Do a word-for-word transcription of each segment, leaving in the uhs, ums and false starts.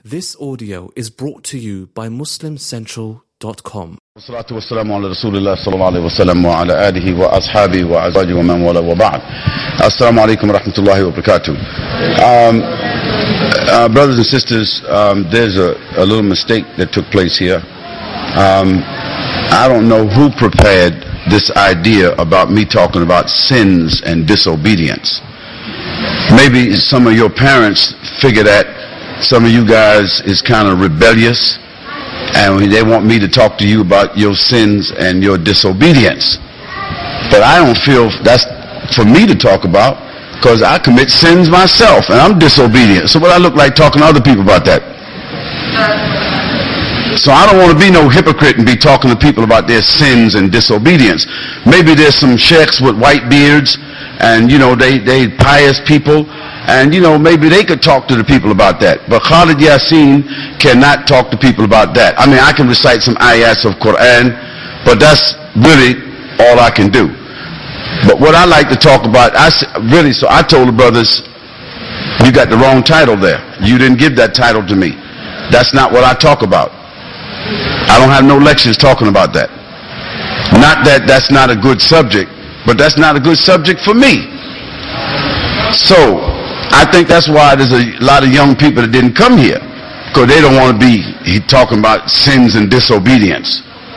This audio is brought to you by Muslim Central dot com. والصلاة والسلام على رسول الله صلى الله عليه وسلم وعلى آله وأصحابه وأزواجه ومن والاه وبعد. Assalamu alaikum wa rahmatullahi wa barakatuh. Um, uh, brothers and sisters, um, there's a, a little mistake that took place here. Um, I don't know who prepared this idea about me talking about sins and disobedience. Maybe some of your parents figure that some of you guys is kind of rebellious and they want me to talk to you about your sins and your disobedience. But I don't feel that's for me to talk about, because I commit sins myself and I'm disobedient. So what I look like talking to other people about that? So I don't want to be no hypocrite and be talking to people about their sins and disobedience. Maybe there's some sheikhs with white beards and, you know, they, they pious people, and, you know, maybe they could talk to the people about that. But Khalid Yasin cannot talk to people about that. I mean, I can recite some ayats of Quran, but that's really all I can do. But what I like to talk about, I really, so I told the brothers, you got the wrong title there. You didn't give that title to me. That's not what I talk about. I don't have no lectures talking about that. Not that that's not a good subject, but that's not a good subject for me. So I think that's why there's a lot of young people that didn't come here, because they don't want to be talking about sins and disobedience.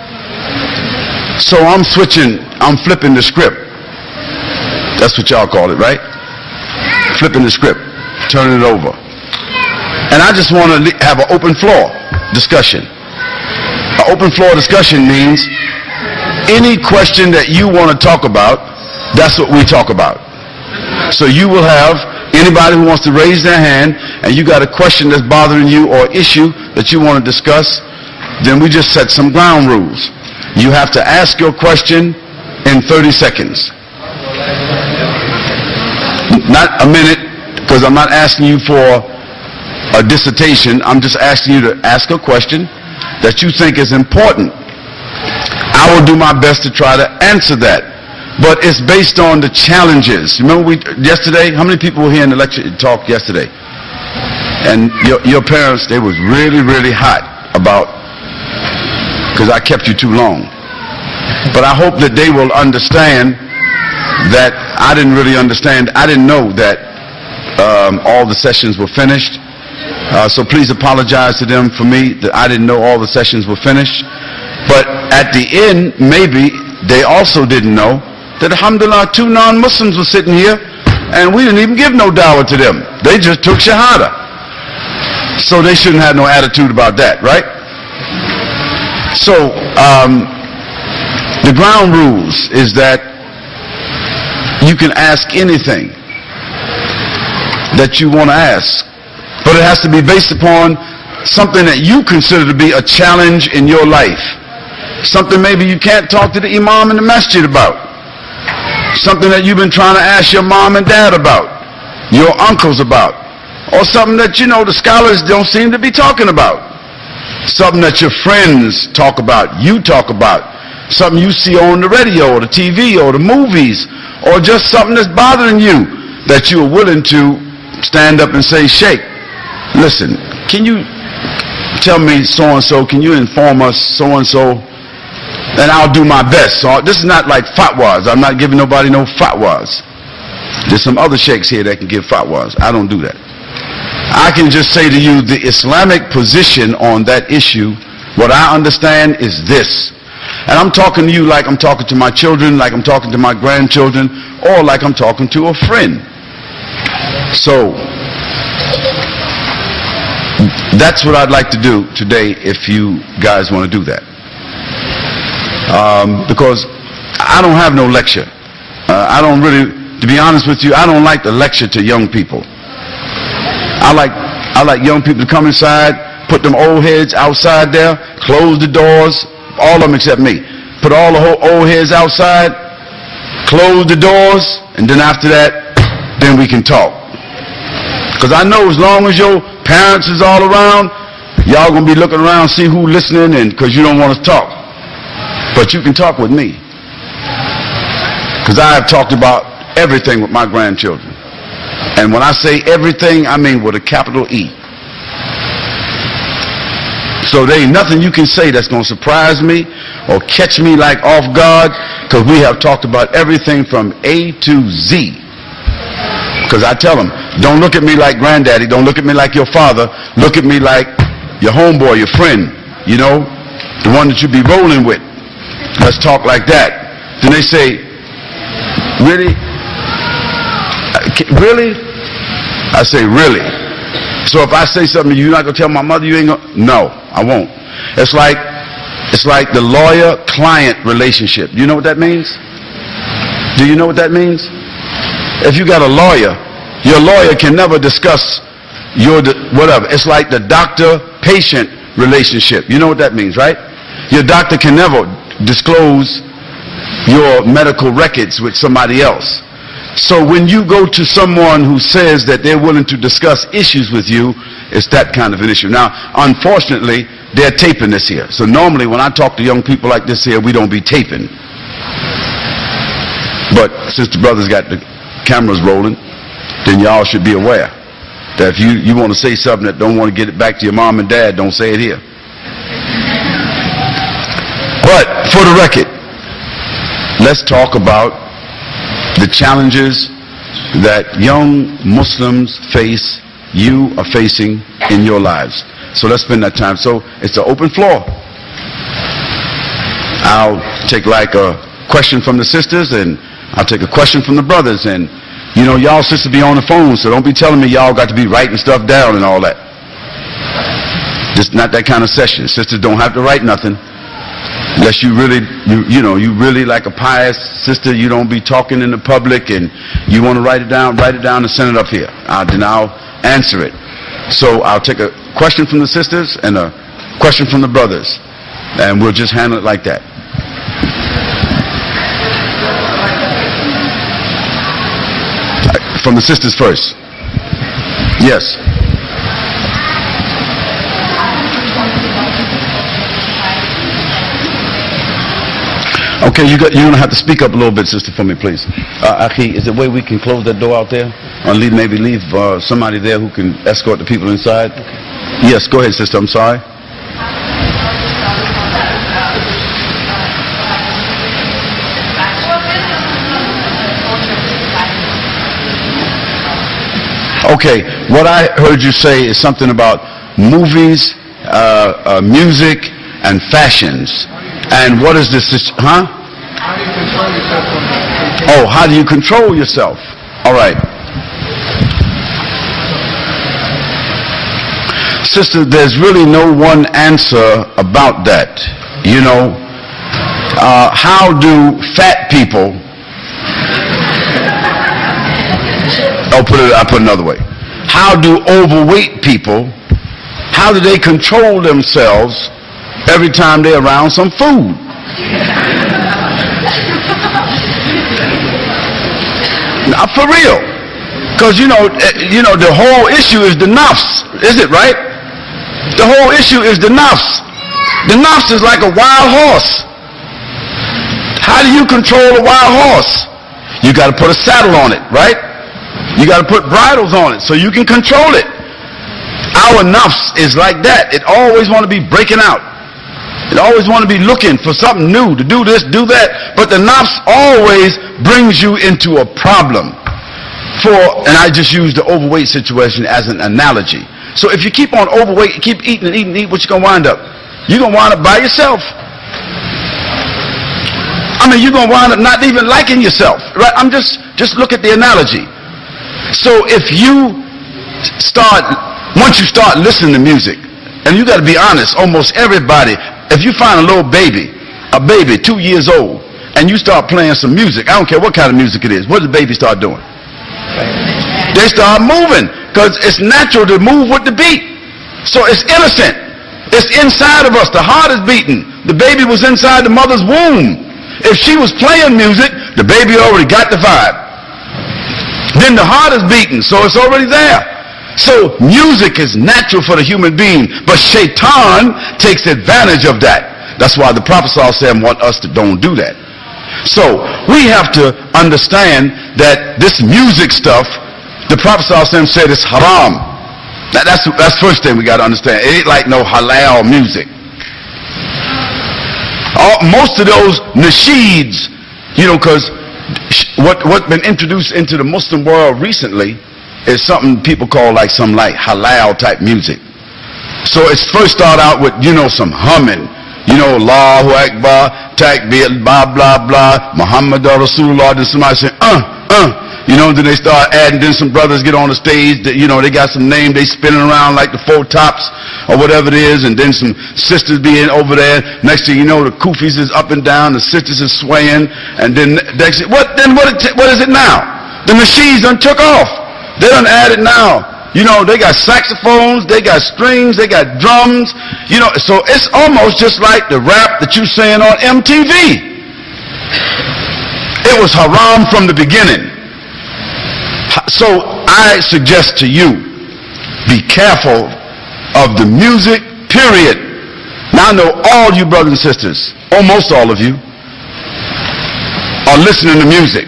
So I'm switching, I'm flipping the script. That's what y'all call it, right? Flipping the script, turning it over. And I just want to have an open floor discussion. An open floor discussion means any question that you want to talk about, that's what we talk about. So you will have anybody who wants to raise their hand and you got a question that's bothering you or issue that you want to discuss, then we just set some ground rules. You have to ask your question in thirty seconds. Not a minute, because I'm not asking you for a dissertation. I'm just asking you to ask a question that you think is important. I will do my best to try to answer that. But it's based on the challenges. Remember we yesterday, how many people were here in the lecture talk yesterday? And your, your parents, they was really, really hot about, because I kept you too long. But I hope that they will understand that I didn't really understand. I didn't know that um, all the sessions were finished. Uh, so please apologize to them for me that I didn't know all the sessions were finished. But at the end, maybe they also didn't know that, alhamdulillah, two non-Muslims were sitting here and we didn't even give no dawah to them. They just took shahada. So they shouldn't have no attitude about that, right? So um, the ground rules is that you can ask anything that you want to ask, but it has to be based upon something that you consider to be a challenge in your life. Something maybe you can't talk to the imam in the masjid about. Something that you've been trying to ask your mom and dad about, your uncles about, or something that, you know, the scholars don't seem to be talking about. Something that your friends talk about, you talk about, something you see on the radio or the T V or the movies, or just something that's bothering you that you are willing to stand up and say, Sheikh, listen, can you tell me so-and-so, can you inform us so-and-so? And I'll do my best. So this is not like fatwas. I'm not giving nobody no fatwas. There's some other sheikhs here that can give fatwas. I don't do that. I can just say to you the Islamic position on that issue, what I understand is this. And I'm talking to you like I'm talking to my children, like I'm talking to my grandchildren, or like I'm talking to a friend. So that's what I'd like to do today if you guys want to do that. Um, because I don't have no lecture. Uh, I don't really, to be honest with you, I don't like to lecture to young people. I like, I like young people to come inside, put them old heads outside there, close the doors, all of them except me. Put all the whole old heads outside, close the doors, and then after that, then we can talk. Because I know as long as your parents is all around, y'all gonna be looking around, see who listening, and because you don't want to talk. But you can talk with me, because I have talked about everything with my grandchildren. And when I say everything, I mean with a capital E. So there ain't nothing you can say that's going to surprise me or catch me like off guard, because we have talked about everything from A to Z. Because I tell them, don't look at me like granddaddy, don't look at me like your father, look at me like your homeboy, your friend, you know, the one that you be rolling with. Let's talk like that. Then they say, really? Really? I say, really? So if I say something, you're not going to tell my mother you ain't going to? No, I won't. It's like, it's like the lawyer-client relationship. Do you know what that means? Do you know what that means? If you got a lawyer, your lawyer can never discuss your whatever. It's like the doctor-patient relationship. You know what that means, right? Your doctor can never disclose your medical records with somebody else. So when you go to someone who says that they're willing to discuss issues with you, it's that kind of an issue. Now, unfortunately, they're taping this here. So normally when I talk to young people like this here, we don't be taping. But since the brothers got the cameras rolling, then y'all should be aware that if you, you want to say something that don't want to get it back to your mom and dad, don't say it here. But for the record, let's talk about the challenges that young Muslims face, you are facing in your lives. So let's spend that time. So it's an open floor. I'll take like a question from the sisters, and I'll take a question from the brothers. And you know, y'all sisters be on the phone, so don't be telling me y'all got to be writing stuff down and all that. Just not that kind of session. Sisters don't have to write nothing. Unless you really, you, you know, you really like a pious sister, you don't be talking in the public and you want to write it down, write it down and send it up here. Uh, then I'll answer it. So I'll take a question from the sisters and a question from the brothers, and we'll just handle it like that. From the sisters first. Yes. Okay, you got, you're going to have to speak up a little bit, sister, for me, please. Uh, Akhi, is there a way we can close that door out there? Or leave, maybe leave uh, somebody there who can escort the people inside? Okay. Yes, go ahead, sister. I'm sorry. Okay, what I heard you say is something about movies, uh, uh, music, and fashions. And what is this, huh? How do you control yourself from that? Oh, how do you control yourself? All right. Sister, there's really no one answer about that. You know, uh, how do fat people, I'll put it, I'll put it another way. How do overweight people, how do they control themselves every time they're around some food? Now, for real. Because, you know, you know, the whole issue is the nafs, is it right? The whole issue is the nafs. The nafs is like a wild horse. How do you control a wild horse? You got to put a saddle on it, right? You got to put bridles on it so you can control it. Our nafs is like that. It always want to be breaking out. It always want to be looking for something new, to do this, do that. But the nafs always brings you into a problem. For, and I just use the overweight situation as an analogy. So if you keep on overweight, keep eating and eating and eating, what you going to wind up? You're going to wind up by yourself. I mean, you're going to wind up not even liking yourself. Right? I'm just, just look at the analogy. So if you start, once you start listening to music, and you got to be honest, almost everybody, if you find a little baby, a baby two years old, and you start playing some music, I don't care what kind of music it is, what does the baby start doing? They start moving, because it's natural to move with the beat. So it's innocent. It's inside of us. The heart is beating. The baby was inside the mother's womb. If she was playing music, the baby already got the vibe. Then the heart is beating, so it's already there. So music is natural for the human being, but shaitan takes advantage of that. That's why the Prophet ﷺ want us to don't do that. So we have to understand that this music stuff, the Prophet ﷺ said it's haram. That, that's that's the first thing we got to understand. It ain't like no halal music. All, most of those nasheeds, you know, because what what been introduced into the Muslim world recently is something people call like some like halal type music. So it's first start out with, you know, some humming, you know, Allahu Akbar, Takbir, blah blah blah, Muhammad Rasulullah. Then somebody say, uh, uh. You know, then they start adding, then some brothers get on the stage that, you know, they got some name, they spinning around like the Four Tops or whatever it is, and then some sisters being over there. Next thing you know, the Kufis is up and down, the sisters is swaying, and then next, what then what, it, what is it now? The machines done took off. They done added now. You know, they got saxophones, they got strings, they got drums, you know, so it's almost just like the rap that you saying on M T V. It was haram from the beginning. So I suggest to you, be careful of the music, period. Now I know all you brothers and sisters, almost all of you, are listening to music.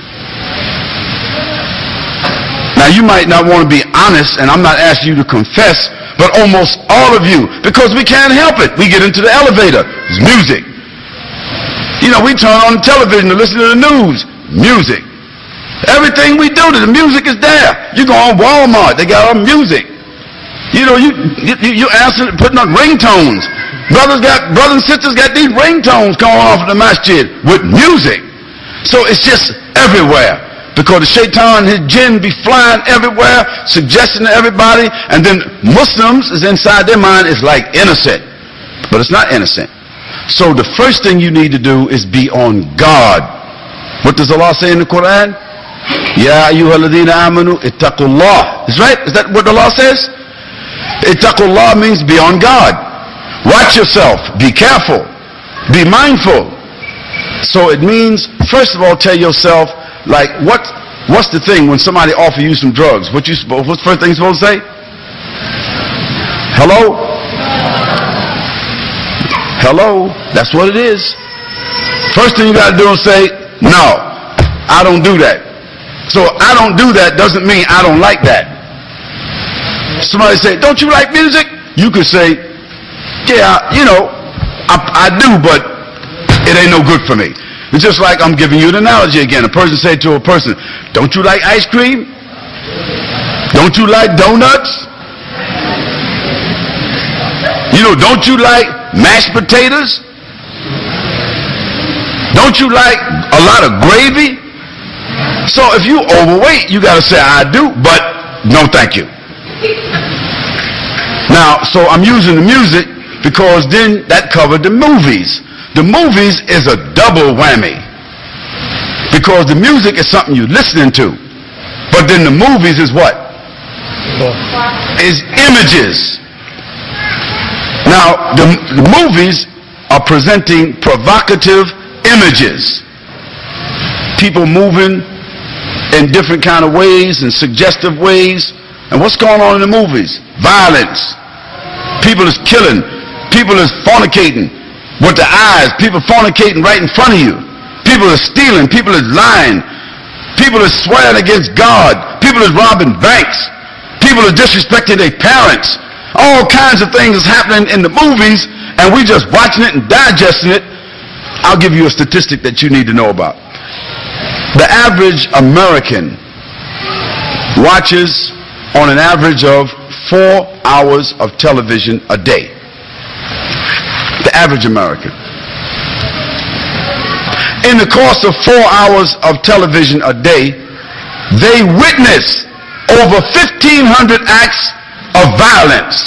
Now you might not want to be honest, and I'm not asking you to confess, but almost all of you, because we can't help it. We get into the elevator, it's music. You know, we turn on the television to listen to the news, music. Everything we do, the music is there. You go on Walmart, they got our music. You know, you you, you answer, putting on ringtones. Brothers got brothers and sisters got these ringtones going off in the masjid with music. So it's just everywhere. Because the shaitan, his jinn be flying everywhere, suggesting to everybody, and then Muslims is inside their mind is like innocent. But it's not innocent. So the first thing you need to do is be on guard. What does Allah say in the Quran? Ya ayyuhalladhina amanu ittaqullah. Is right? Is that what the law says? Ittaqullah means be on guard. Watch yourself. Be careful. Be mindful. So it means, first of all, tell yourself, like, what, what's the thing when somebody offer you some drugs? What you, what's the first thing you're supposed to say? Hello? Hello? That's what it is. First thing you got to do is say, no, I don't do that. So I don't do that doesn't mean I don't like that. Somebody say, don't you like music? You could say, yeah, you know, I, I do, but it ain't no good for me. It's just like I'm giving you an analogy again. A person say to a person, don't you like ice cream? Don't you like donuts? You know, don't you like mashed potatoes? Don't you like a lot of gravy? So if you overweight, you got to say, I do, but no thank you. Now, so I'm using the music because then that covered the movies. The movies is a double whammy. Because the music is something you're listening to. But then the movies is what? Is images. Now, the, the movies are presenting provocative images. People moving in different kind of ways and suggestive ways. And what's going on in the movies? Violence. People is killing. People is fornicating with the eyes. People fornicating right in front of you. People are stealing. People is lying. People is swearing against God. People is robbing banks. People are disrespecting their parents. All kinds of things is happening in the movies, and we just watching it and digesting it. I'll give you a statistic that you need to know about. The average American watches on an average of four hours of television a day. The average American. In the course of four hours of television a day, they witness over fifteen hundred acts of violence.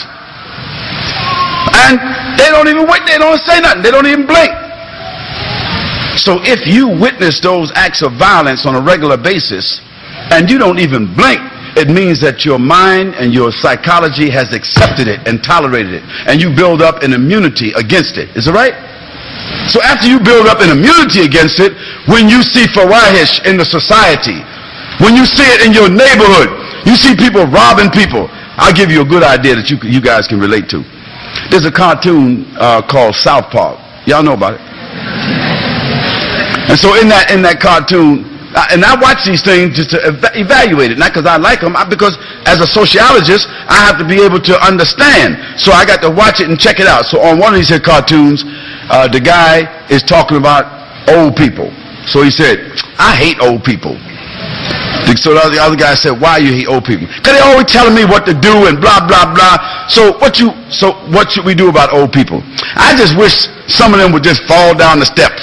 And they don't even wait, they don't say nothing, they don't even blink. So if you witness those acts of violence on a regular basis and you don't even blink, it means that your mind and your psychology has accepted it and tolerated it, and you build up an immunity against it. Is it right? So after you build up an immunity against it, when you see fawahish in the society, when you see it in your neighborhood, you see people robbing people, I'll give you a good idea that you, you guys can relate to. There's a cartoon uh, called South Park. Y'all know about it? And so in that in that cartoon, Uh, and I watch these things just to ev- evaluate it, not because I like them, I, because as a sociologist, I have to be able to understand. So I got to watch it and check it out. So on one of these here cartoons, uh, the guy is talking about old people. So he said, I hate old people. So the other guy said, why you hate old people? Because they always telling me what to do and blah, blah, blah. So what you, so what should we do about old people? I just wish some of them would just fall down the steps.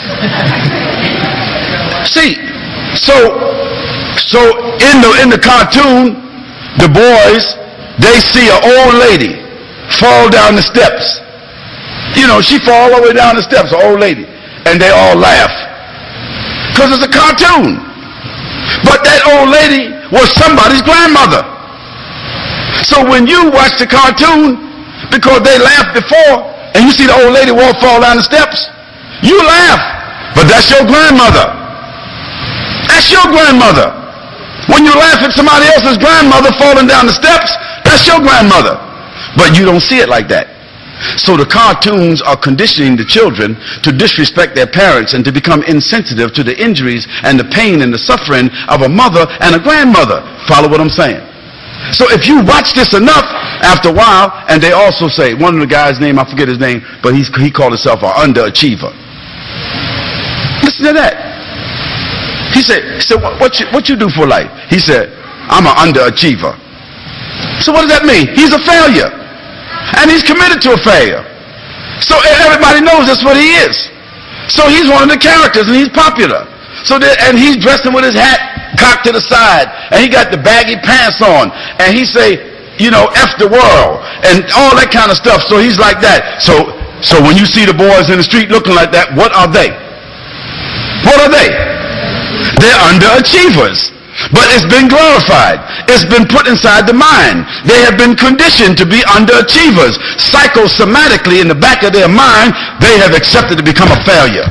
See, so, so in the, in the cartoon, the boys, they see an old lady fall down the steps. You know, she fall all the way down the steps, an old lady. And they all laugh. Because it's a cartoon. But that old lady was somebody's grandmother. So when you watch the cartoon, because they laughed before, and you see the old lady walk fall down the steps, you laugh. But that's your grandmother. That's your grandmother. When you laugh at somebody else's grandmother falling down the steps, that's your grandmother. But you don't see it like that. So the cartoons are conditioning the children to disrespect their parents and to become insensitive to the injuries and the pain and the suffering of a mother and a grandmother. Follow what I'm saying? So if you watch this enough, after a while, and they also say, one of the guys' name, I forget his name, but he's, he called himself an underachiever. Listen to that. He said, he said what, what, you, what you do for life? He said, I'm an underachiever. So what does that mean? He's a failure. And he's committed to a failure. So everybody knows that's what he is. So he's one of the characters and he's popular. So that, and he's dressing with his hat cocked to the side and he got the baggy pants on and he say, you know, F the world and all that kind of stuff. So he's like that. So, so when you see the boys in the street looking like that, what are they? What are they? They're underachievers. But it's been glorified. It's been put inside the mind. They have been conditioned to be underachievers. Psychosomatically, in the back of their mind, they have accepted to become a failure.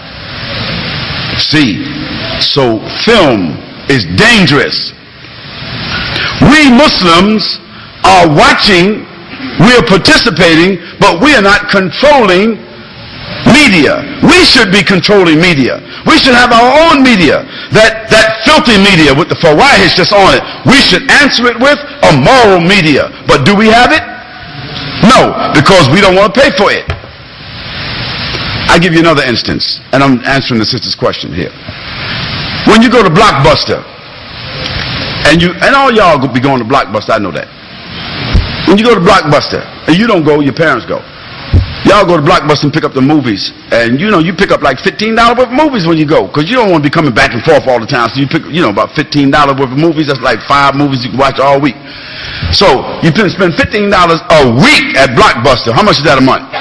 See, so film is dangerous. We Muslims are watching, we are participating, but we are not controlling media. We should be controlling media. We should have our own media. That that filthy media with the fawahish just on it. We should answer it with a moral media. But do we have it? No, because we don't want to pay for it. I'll give you another instance, and I'm answering the sister's question here. When you go to Blockbuster, and you and all y'all be going to Blockbuster, I know that. When you go to Blockbuster, and you don't go, your parents go. Y'all go to Blockbuster and pick up the movies. And you know, you pick up like fifteen dollars worth of movies when you go. Because you don't want to be coming back and forth all the time. So you pick, you know, about fifteen dollars worth of movies. That's like five movies you can watch all week. So you can spend fifteen dollars a week at Blockbuster. How much is that a month?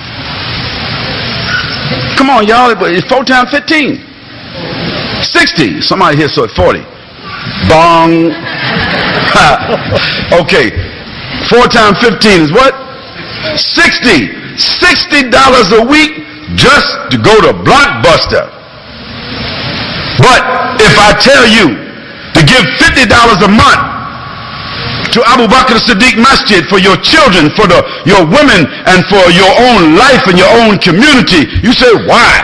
Come on, y'all. It's four times fifteen. sixty. Somebody here saw it forty. Bong. Okay. Four times fifteen is what? sixty. sixty dollars a week just to go to Blockbuster. But if I tell you to give fifty dollars a month to Abu Bakr Siddiq Masjid for your children, for the, your women, and for your own life and your own community, you say, why?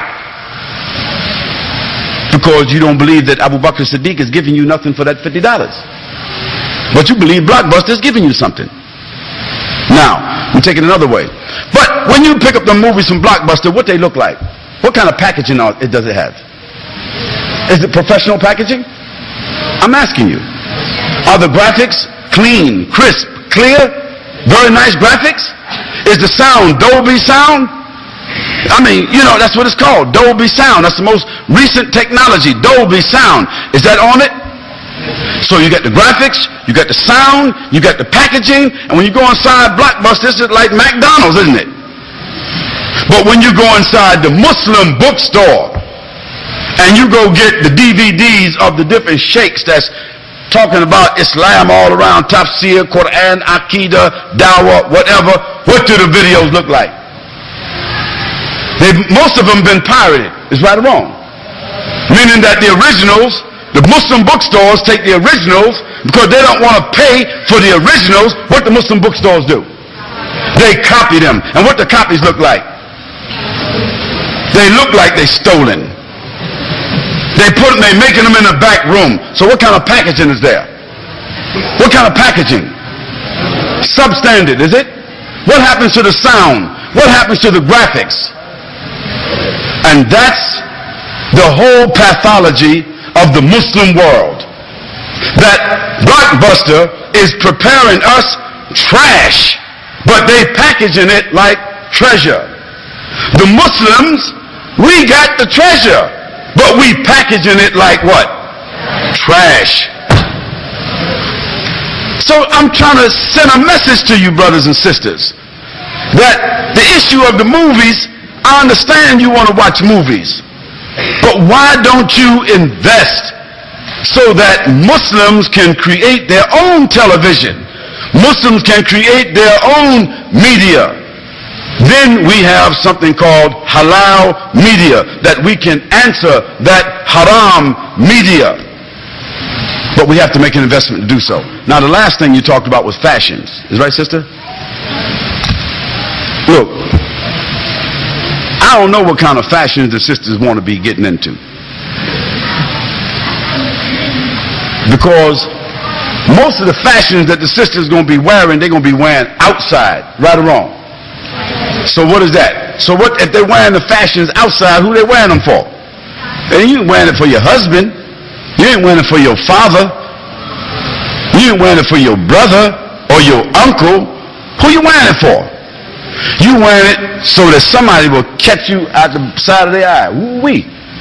Because you don't believe that Abu Bakr Siddiq is giving you nothing for that fifty dollars. But you believe Blockbuster is giving you something. Now, we take it another way. But when you pick up the movies from Blockbuster, what they look like? What kind of packaging it does it have? Is it professional packaging? I'm asking you. Are the graphics clean, crisp, clear? Very nice graphics? Is the sound Dolby sound? I mean, you know, that's what it's called, Dolby sound. That's the most recent technology, Dolby sound. Is that on it? So you got the graphics, you got the sound, you got the packaging, and when you go inside Blockbuster, it's like McDonald's, isn't it? But when you go inside the Muslim bookstore, and you go get the D V Ds of the different sheikhs that's talking about Islam all around, Tafsir, Quran, Aqidah, Dawah, whatever, what do the videos look like? They've, most of them been pirated. Is right or wrong? Meaning that the originals, the Muslim bookstores take the originals because they don't want to pay for the originals. What the Muslim bookstores do? They copy them. And what the copies look like? They look like they stolen. They put them, they making them in the back room. So what kind of packaging is there? What kind of packaging? Substandard, is it? What happens to the sound? What happens to the graphics? And that's the whole pathology of the Muslim world. That Blockbuster is preparing us trash, but they packaging it like treasure. The Muslims, we got the treasure, but we packaging it like what? Trash. So I'm trying to send a message to you, brothers and sisters, that the issue of the movies, I understand you want to watch movies, but why don't you invest so that Muslims can create their own television? Muslims can create their own media. Then we have something called halal media, that we can answer that haram media. But we have to make an investment to do so. Now, the last thing you talked about was fashions. Is right, sister? Look, I don't know what kind of fashions the sisters want to be getting into. Because most of the fashions that the sisters are going to be wearing, they're going to be wearing outside. Right or wrong? So what is that? So what if they're wearing the fashions outside, who they wearing them for? And you ain't wearing it for your husband. You ain't wearing it for your father. You ain't wearing it for your brother or your uncle. Who you wearing it for? You wearing it so that somebody will catch you out the side of their eye. Woo-wee.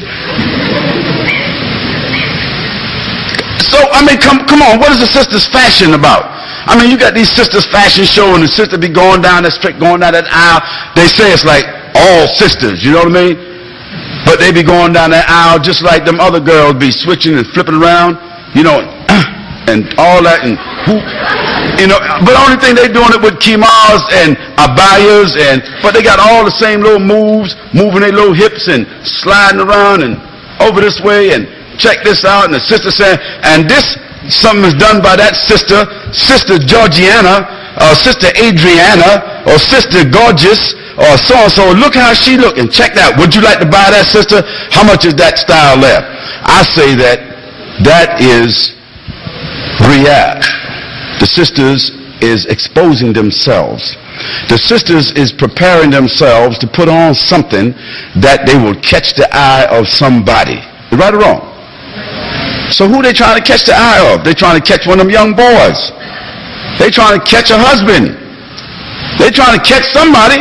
So, I mean, come come on. What is the sisters' fashion about? I mean, you got these sisters' fashion show and the sister be going down that street, going down that aisle. They say it's like all sisters. You know what I mean? But they be going down that aisle just like them other girls be switching and flipping around, you know, and all that, and who, you know. But the only thing they doing it with kimas and abayas, and but they got all the same little moves, moving their little hips and sliding around and over this way and check this out. And the sister saying, and this something is done by that sister, Sister Georgiana, or Sister Adriana, or Sister Gorgeous, or so and so. Look how she look, and check that. Would you like to buy that, sister? How much is that style left? I say that that is riyah. The sisters is exposing themselves. The sisters is preparing themselves to put on something that they will catch the eye of somebody. Right or wrong? So who they trying to catch the eye of? They trying to catch one of them young boys. They trying to catch a husband. They trying to catch somebody.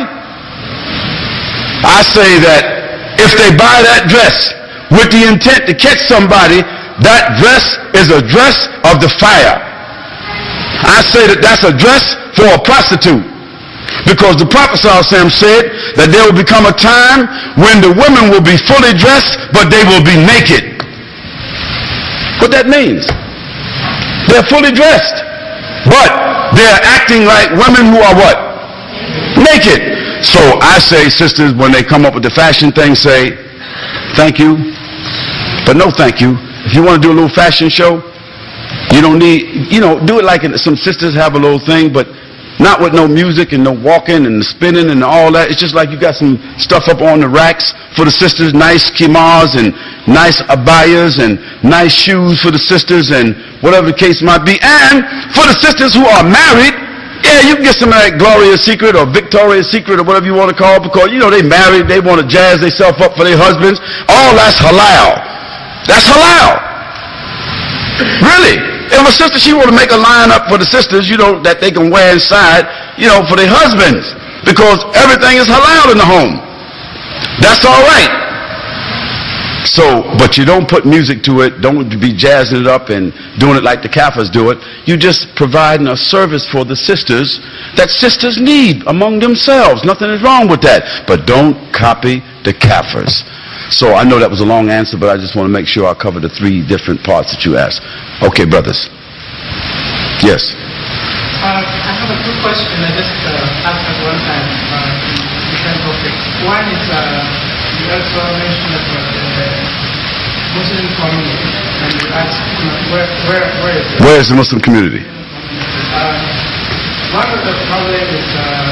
I say that if they buy that dress with the intent to catch somebody, that dress is a dress of the fire. I say that that's a dress for a prostitute. Because the Prophet ﷺ said that there will become a time when the women will be fully dressed, but they will be naked. What that means? They're fully dressed, but they're acting like women who are what? Naked. So I say, sisters, when they come up with the fashion thing, say, thank you, but no thank you. If you want to do a little fashion show, you don't need, you know, do it like some sisters have a little thing, but not with no music and no walking and spinning and all that. It's just like you got some stuff up on the racks for the sisters, nice kimas and nice abayas and nice shoes for the sisters and whatever the case might be. And for the sisters who are married, yeah, you can get some of that Gloria's Secret or Victoria's Secret or whatever you want to call it, because, you know, they married, they want to jazz themselves up for their husbands. All that's halal. That's halal. Really. If a sister, she want to make a line up for the sisters, you know, that they can wear inside, you know, for their husbands, because everything is halal in the home. That's all right. So, but you don't put music to it, don't be jazzing it up and doing it like the Kafirs do it. You just providing a service for the sisters that sisters need among themselves. Nothing is wrong with that. But don't copy the Kafirs. So I know that was a long answer, but I just want to make sure I cover the three different parts that you asked. Okay, brothers. Yes. Uh, I have a quick question. I just uh, asked at one time. Uh, different topics. One is uh, you also mentioned about the Muslim community, and you asked where, where, where is it? Where is the Muslim community? Uh, one of the problems is,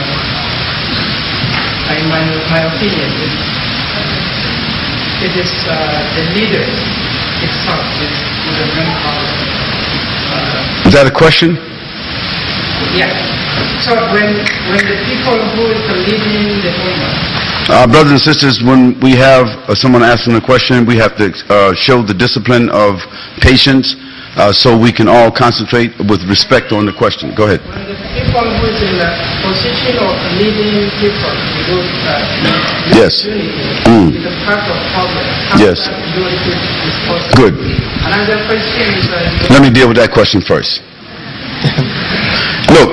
uh, in my, my opinion, is it is uh, the leaders itself is, is a main problem. Uh, Is that a question? yes. So when when the people who is leading the ummah, Uh, brothers and sisters, when we have uh, someone asking a question, we have to uh, show the discipline of patience uh, so we can all concentrate with respect on the question. Go ahead. when the people who is in the position of leading people to do uh, Yes. unity Mm. is a part of problem. How Yes. that unity is possible? Good. Another question is uh, Let me deal with that question first. Look,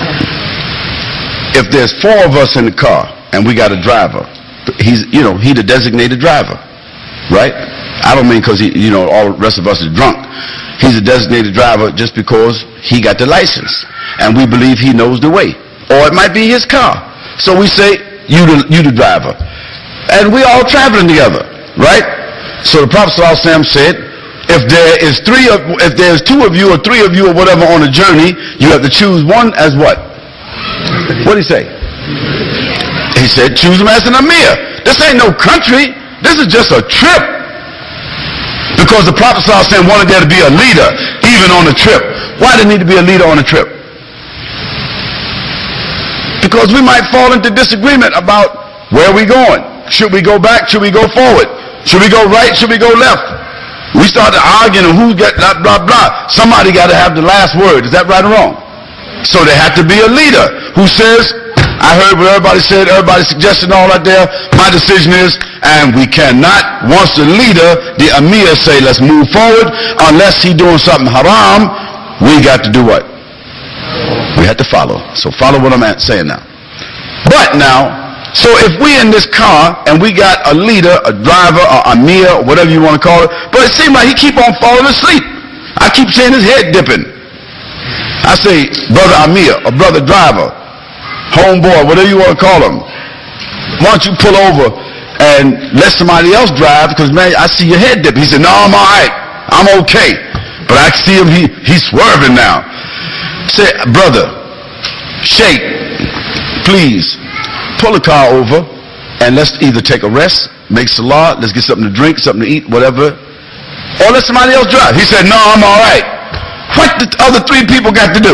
if there's four of us in the car and we got a driver, he's, you know, he the designated driver, right? I don't mean because he, you know, all the rest of us are drunk. He's a designated driver just because he got the license and we believe he knows the way. Or it might be his car. So we say, you the, you the driver. And we all traveling together, right? So the Prophet ﷺ said, if there is three of, if there's two of you or three of you or whatever on a journey, you have to choose one as what? What did he say? He said, choose him as an Amir. This ain't no country. This is just a trip. Because the Prophet ﷺ wanted there to be a leader, even on the trip. Why did there need to be a leader on a trip? Because we might fall into disagreement about where we going. Should we go back? Should we go forward? Should we go right? Should we go left? We started arguing on who got blah, blah, blah. Somebody got to have the last word. Is that right or wrong? So there had to be a leader who says, I heard what everybody said, everybody suggested all that there. My decision is, and we cannot, once the leader, the Amir say, let's move forward, unless he doing something haram, we got to do what? We have to follow. So follow what I'm saying now. But now, so if we in this car and we got a leader, a driver, or Amir, or whatever you want to call it, but it seems like he keep on falling asleep. I keep saying his head dipping. I say, brother Amir, or brother driver, homeboy, whatever you want to call him, why don't you pull over and let somebody else drive, because man, I see your head dipping. He said, no, I'm all right. I'm okay. But I see him, he, he's swerving now. Say, brother, Sheikh, please, pull the car over and let's either take a rest, make salah, let's get something to drink, something to eat, whatever, or let somebody else drive. He said, no, I'm all right. What the other three people got to do?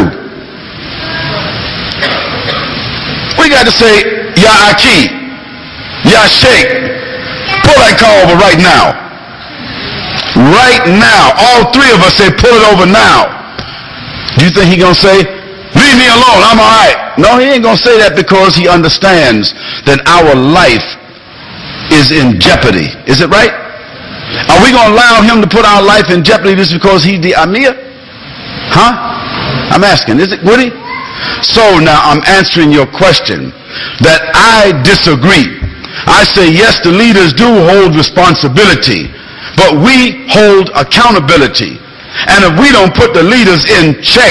We got to say, Ya Aki, Ya Sheikh, pull that car over right now. Right now. All three of us say, pull it over now. Do you think he gonna say, leave me alone, I'm all right? No, he ain't gonna say that, because he understands that our life is in jeopardy. Is it right? Are we gonna allow him to put our life in jeopardy just because he's the Amir? Huh? I'm asking, is it, would he? So now I'm answering your question that I disagree. I say, yes, the leaders do hold responsibility, but we hold accountability. And if we don't put the leaders in check,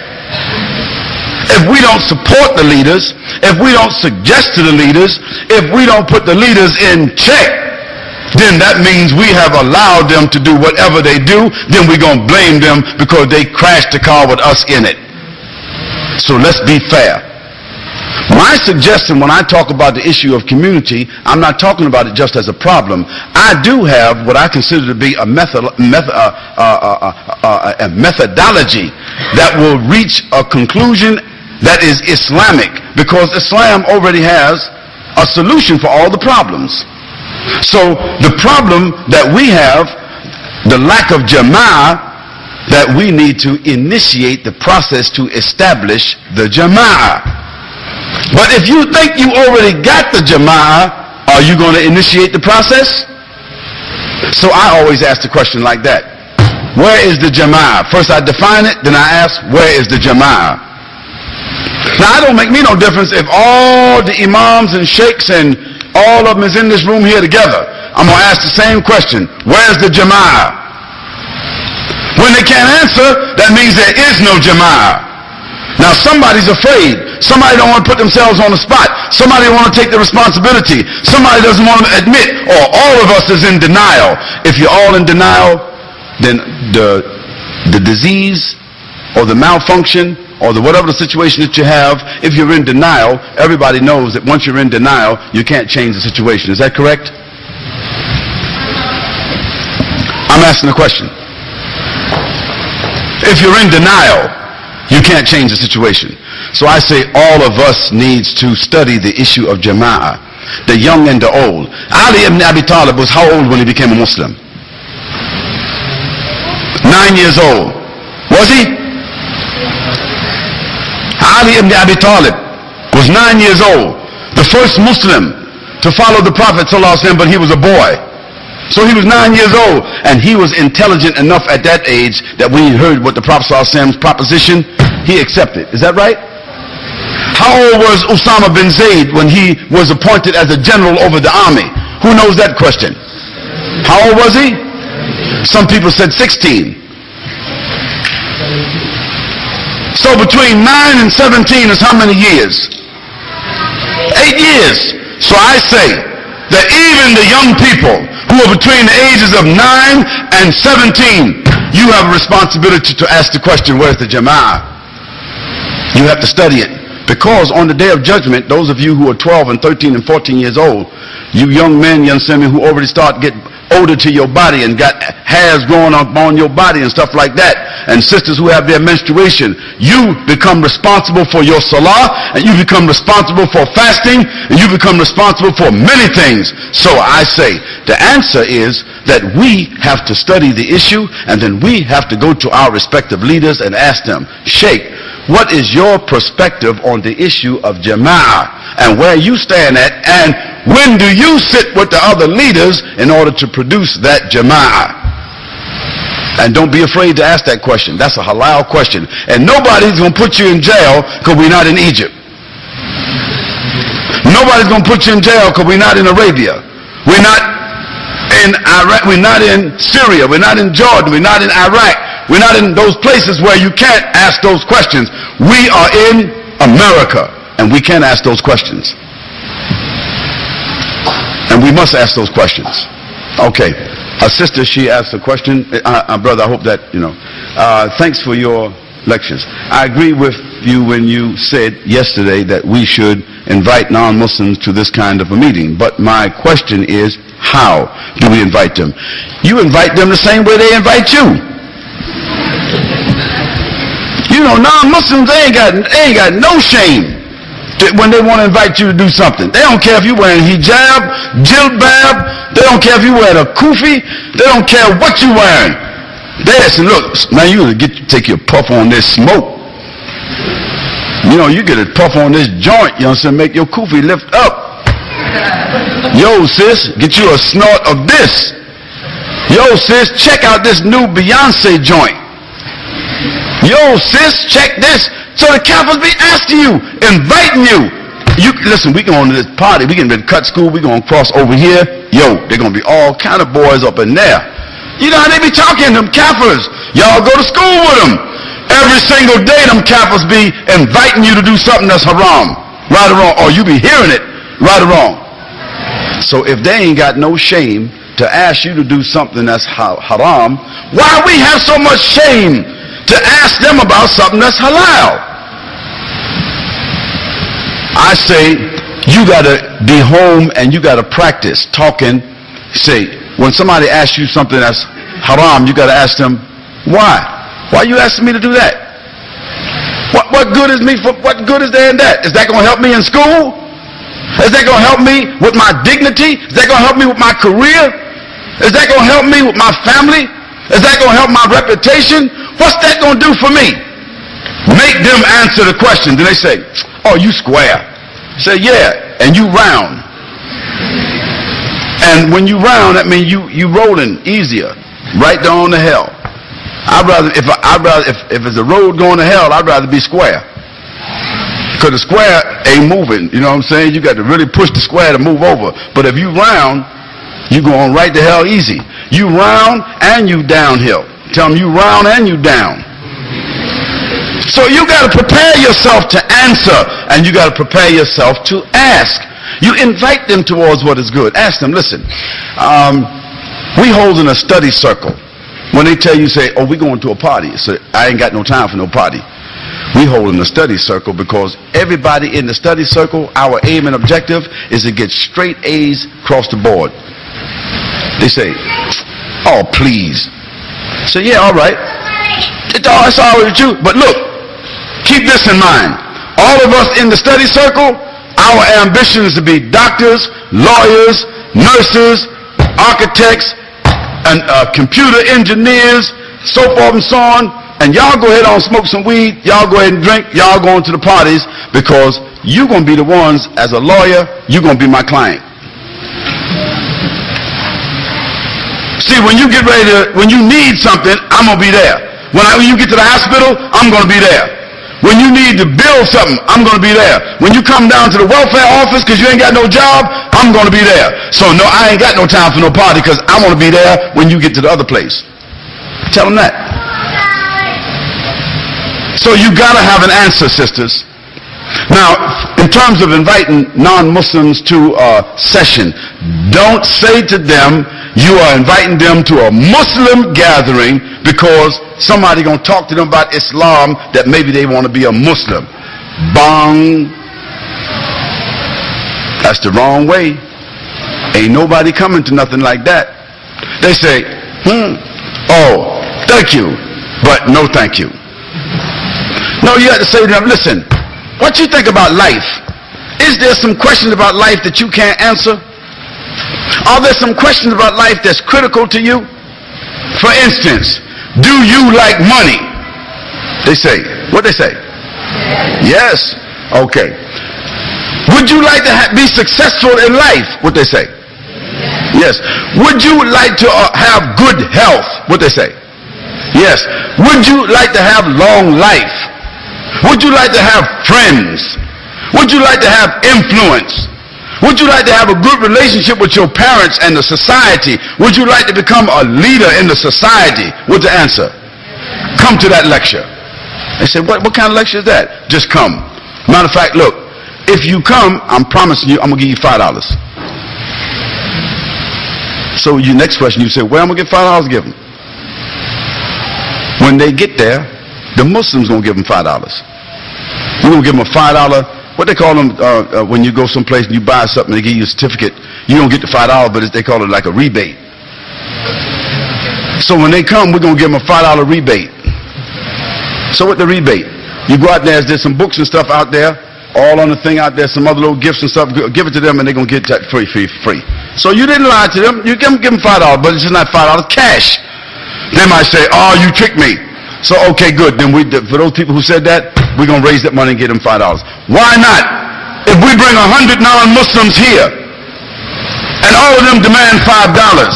if we don't support the leaders, if we don't suggest to the leaders, if we don't put the leaders in check, then that means we have allowed them to do whatever they do. Then we're going to blame them because they crashed the car with us in it. So let's be fair. My suggestion when I talk about the issue of community, I'm not talking about it just as a problem. I do have what I consider to be a, method, method, uh, uh, uh, uh, a methodology that will reach a conclusion that is Islamic, because Islam already has a solution for all the problems. So the problem that we have, the lack of jama'ah, that we need to initiate the process to establish the jama'ah. But if you think you already got the jama'ah, are you going to initiate the process? So I always ask the question like that. Where is the jama'ah? First I define it, then I ask, where is the jama'ah? Now it don't make me no difference if all the imams and sheikhs and all of them is in this room here together. I'm going to ask the same question. Where's the jama'ah? When they can't answer, that means there is no jama'ah. Now somebody's afraid. Somebody don't want to put themselves on the spot. Somebody don't want to take the responsibility. Somebody doesn't want to admit, or all of us is in denial. If you're all in denial, then the, the disease or the malfunction or the whatever the situation that you have, if you're in denial, everybody knows that once you're in denial, you can't change the situation. Is that correct? I'm I'm asking a question. If you're in denial, you can't change the situation. So I say all of us needs to study the issue of Jama'ah, the young and the old. Ali ibn Abi Talib was how old when he became a Muslim? Nine years old. Was he? Ali ibn Abi Talib was nine years old. The first Muslim to follow the Prophet ﷺ, but he was a boy. So he was nine years old, and he was intelligent enough at that age that when he heard what the Prophet ﷺ's proposition, he accepted. Is that right? How old was Usama bin Zayd when he was appointed as a general over the army? Who knows that question? How old was he? Some people said sixteen. So between nine and seventeen is how many years? Eight years. So I say that even the young people who are between the ages of nine and seventeen, you have a responsibility to ask the question, where's the Jama'ah? You have to study it. Because on the day of judgment, those of you who are twelve and thirteen and fourteen years old, you young men, you understand me, who already start getting odor to your body and got hairs growing up on your body and stuff like that, and sisters who have their menstruation, you become responsible for your salah, and you become responsible for fasting, and you become responsible for many things. So I say, the answer is that we have to study the issue, and then we have to go to our respective leaders and ask them, Sheikh, what is your perspective on the issue of Jama'ah, and where you stand at, and when do you sit with the other leaders in order to produce that Jama'ah? And don't be afraid to ask that question. That's a halal question. And nobody's going to put you in jail because we're not in Egypt. Nobody's going to put you in jail because we're not in Arabia. We're not in Iraq. We're not in Syria. We're not in Jordan. We're not in Iraq. We're not in those places where you can't ask those questions. We are in America, and we can ask those questions. And we must ask those questions. Okay. Our sister, she asked a question. Uh, uh, brother, I hope that, you know. Uh, thanks for your lectures. I agree with you when you said yesterday that we should invite non-Muslims to this kind of a meeting. But my question is, how do we invite them? You invite them the same way they invite you. You know, non-Muslims, they ain't got, they ain't got no shame when they want to invite you to do something. They don't care if you're wearing hijab, jilbab, they don't care if you're wearing a kufi, they don't care what you're wearing. They say, look, now you get take your puff on this smoke. You know, you get a puff on this joint, you know what I'm saying, make your kufi lift up. Yo, sis, get you a snort of this. Yo, sis, check out this new Beyonce joint. Yo, sis, check this. So the Kafirs be asking you, inviting you. You listen, we going to this party, we getting ready to cut school, we going to cross over here. Yo, they're going to be all kind of boys up in there. You know how they be talking, them Kafirs. Y'all go to school with them. Every single day them Kafirs be inviting you to do something that's haram. Right or wrong. Or you be hearing it, right or wrong. So if they ain't got no shame to ask you to do something that's ha haram, why we have so much shame to ask them about something that's halal? I say you gotta be home and you gotta practice talking. Say when somebody asks you something that's haram, you gotta ask them, why? Why are you asking me to do that? What what good is me for what good is there in that? Is that gonna help me in school? Is that gonna help me with my dignity? Is that gonna help me with my career? Is that gonna help me with my family? Is that gonna help my reputation? What's that gonna do for me? Make them answer the question. Then they say, oh, you square. Say, yeah, and you round. And when you round, that means you you rolling easier, right down to hell. I'd rather if I, I'd rather if, if it's a road going to hell, I'd rather be square. Because the square ain't moving. You know what I'm saying? You got to really push the square to move over. But if you round, you going right to hell easy. You round and you downhill. Tell them you round and you down. So you got to prepare yourself to answer, and you got to prepare yourself to ask. You invite them towards what is good. Ask them, listen, um, we hold in a study circle. When they tell you, say, oh, we going to a party. So I ain't got no time for no party. We hold in a study circle because everybody in the study circle, our aim and objective is to get straight A's across the board. They say, oh, please. So yeah, all right. It's all, it's already true. But look, keep this in mind. All of us in the study circle, our ambition is to be doctors, lawyers, nurses, architects, and uh, computer engineers, so forth and so on. And y'all go ahead on, smoke some weed. Y'all go ahead and drink. Y'all going to the parties because you're going to be the ones, as a lawyer, you're going to be my client. See, when you get ready to, when you need something, I'm going to be there. When, I, when you get to the hospital, I'm going to be there. When you need to build something, I'm going to be there. When you come down to the welfare office because you ain't got no job, I'm going to be there. So no, I ain't got no time for no party because I want to be there when you get to the other place. Tell them that. So you got to have an answer, sisters. Now, in terms of inviting non-Muslims to a session, don't say to them you are inviting them to a Muslim gathering because somebody going to talk to them about Islam that maybe they want to be a Muslim. Bong. That's the wrong way. Ain't nobody coming to nothing like that. They say, hmm, oh, thank you, but no thank you. No, you have to say to them, listen, what you think about life? Is there some questions about life that you can't answer? Are there some questions about life that's critical to you? For instance, do you like money? They say, what they say? Yes. Okay. Would you like to ha- be successful in life? What they say? Yes. Would you like to uh, have good health? What they say? Yes. Would you like to have long life? Would you like to have friends? Would you like to have influence? Would you like to have a good relationship with your parents and the society? Would you like to become a leader in the society? What's the answer? Come to that lecture. They said, what, what kind of lecture is that? Just come. Matter of fact, look, if you come, I'm promising you, I'm going to give you five dollars. So your next question, you say, where am I going to get five dollars to give them? When they get there, the Muslims going to give them five dollars. We're going to give them a five dollar, what they call them uh, uh, when you go someplace and you buy something, they give you a certificate. You don't get the five dollars, but they call it like a rebate. So when they come, we're going to give them a five dollar rebate. So what the rebate? You go out there, there's some books and stuff out there, all on the thing out there, some other little gifts and stuff, give it to them and they're going to get that free, free, free. So you didn't lie to them. You give them, give them five dollars, but it's just not five dollars cash. They might say, oh, you tricked me. So, okay, good. Then we, for those people who said that, we're going to raise that money and get them five dollars. Why not? If we bring a hundred non-Muslims here, and all of them demand five dollars,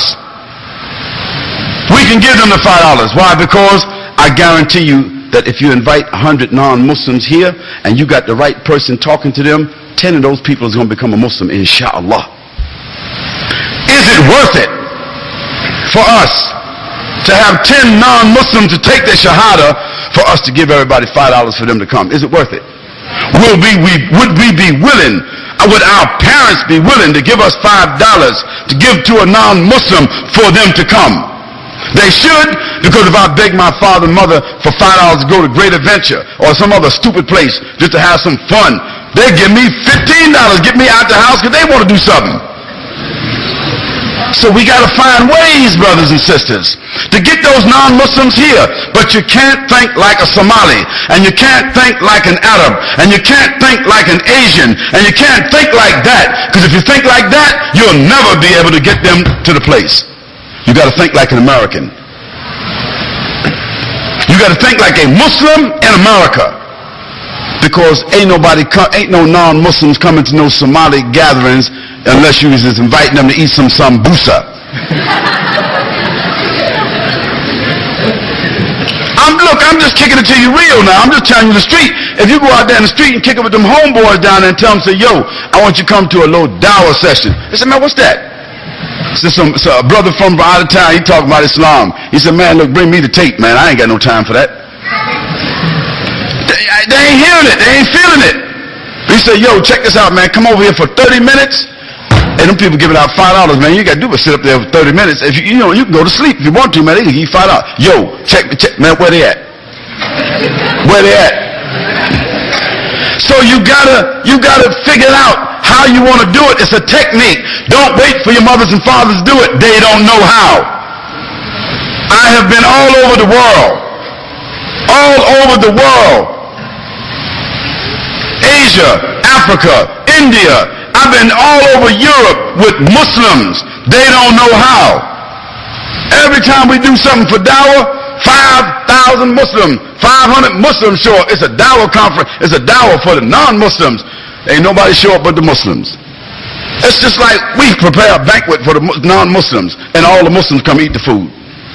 we can give them the five dollars. Why? Because I guarantee you that if you invite a hundred non-Muslims here, and you got the right person talking to them, ten of those people is going to become a Muslim, inshallah. Is it worth it for us to have ten non-Muslims to take their shahada for us to give everybody five dollars for them to come? Is it worth it? Will we, we, would we be willing, would our parents be willing to give us five dollars to give to a non-Muslim for them to come? They should, because if I beg my father and mother for five dollars to go to Great Adventure or some other stupid place just to have some fun, they give me fifteen dollars, get me out the house because they want to do something. So we got to find ways, brothers and sisters, to get those non-Muslims here. But you can't think like a Somali, and you can't think like an Arab, and you can't think like an Asian, and you can't think like that. Because if you think like that, you'll never be able to get them to the place. You got to think like an American. You got to think like a Muslim in America. Because ain't nobody, ain't no non-Muslims coming to no Somali gatherings unless you was just inviting them to eat some sambusa. I'm, look, I'm just kicking it to you real now. I'm just telling you the street. If you go out there in the street and kick it with them homeboys down there and tell them, say, yo, I want you to come to a little dawah session. They said, man, what's that? So, some, so a brother from out of town, he talking about Islam. He said, man, look, bring me the tape, man. I ain't got no time for that. They, they ain't hearing it. They ain't feeling it. He said, yo, check this out, man. Come over here for thirty minutes. And them people giving out five dollars, man. You got to do but sit up there for thirty minutes. If you, you know, you can go to sleep if you want to, man. They can give you five dollars. Yo, check, check, man, where they at? Where they at? So you gotta, you gotta figure out how you want to do it. It's a technique. Don't wait for your mothers and fathers to do it. They don't know how. I have been all over the world. All over the world. Asia, Africa, India. I've been all over Europe with Muslims. They don't know how. Every time we do something for dawah, five thousand Muslims, five hundred Muslims show up. It's a dawah conference. It's a dawah for the non-Muslims. Ain't nobody show up but the Muslims. It's just like we prepare a banquet for the non-Muslims and all the Muslims come eat the food.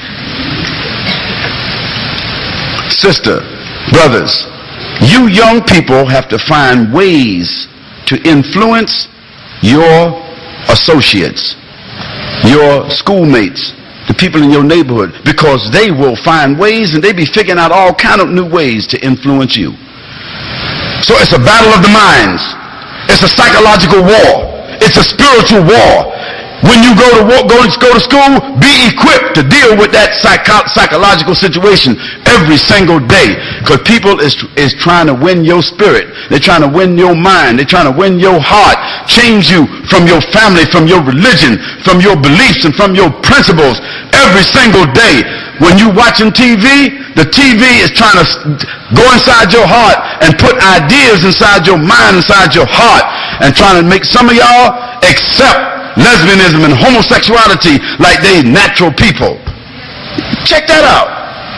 Sister, brothers, you young people have to find ways to influence your associates, your schoolmates, the people in your neighborhood, because they will find ways and they be figuring out all kind of new ways to influence you. So it's a battle of the minds. It's a psychological war. It's a spiritual war. When you go to war, go, to, go to school, be equipped to deal with that psycho psychological situation every single day. Because people is, is trying to win your spirit. They're trying to win your mind. They're trying to win your heart. Change you from your family, from your religion, from your beliefs, and from your principles every single day. When you're watching T V, the T V is trying to go inside your heart and put ideas inside your mind, inside your heart, and trying to make some of y'all accept lesbianism and homosexuality like they natural people. Check that out.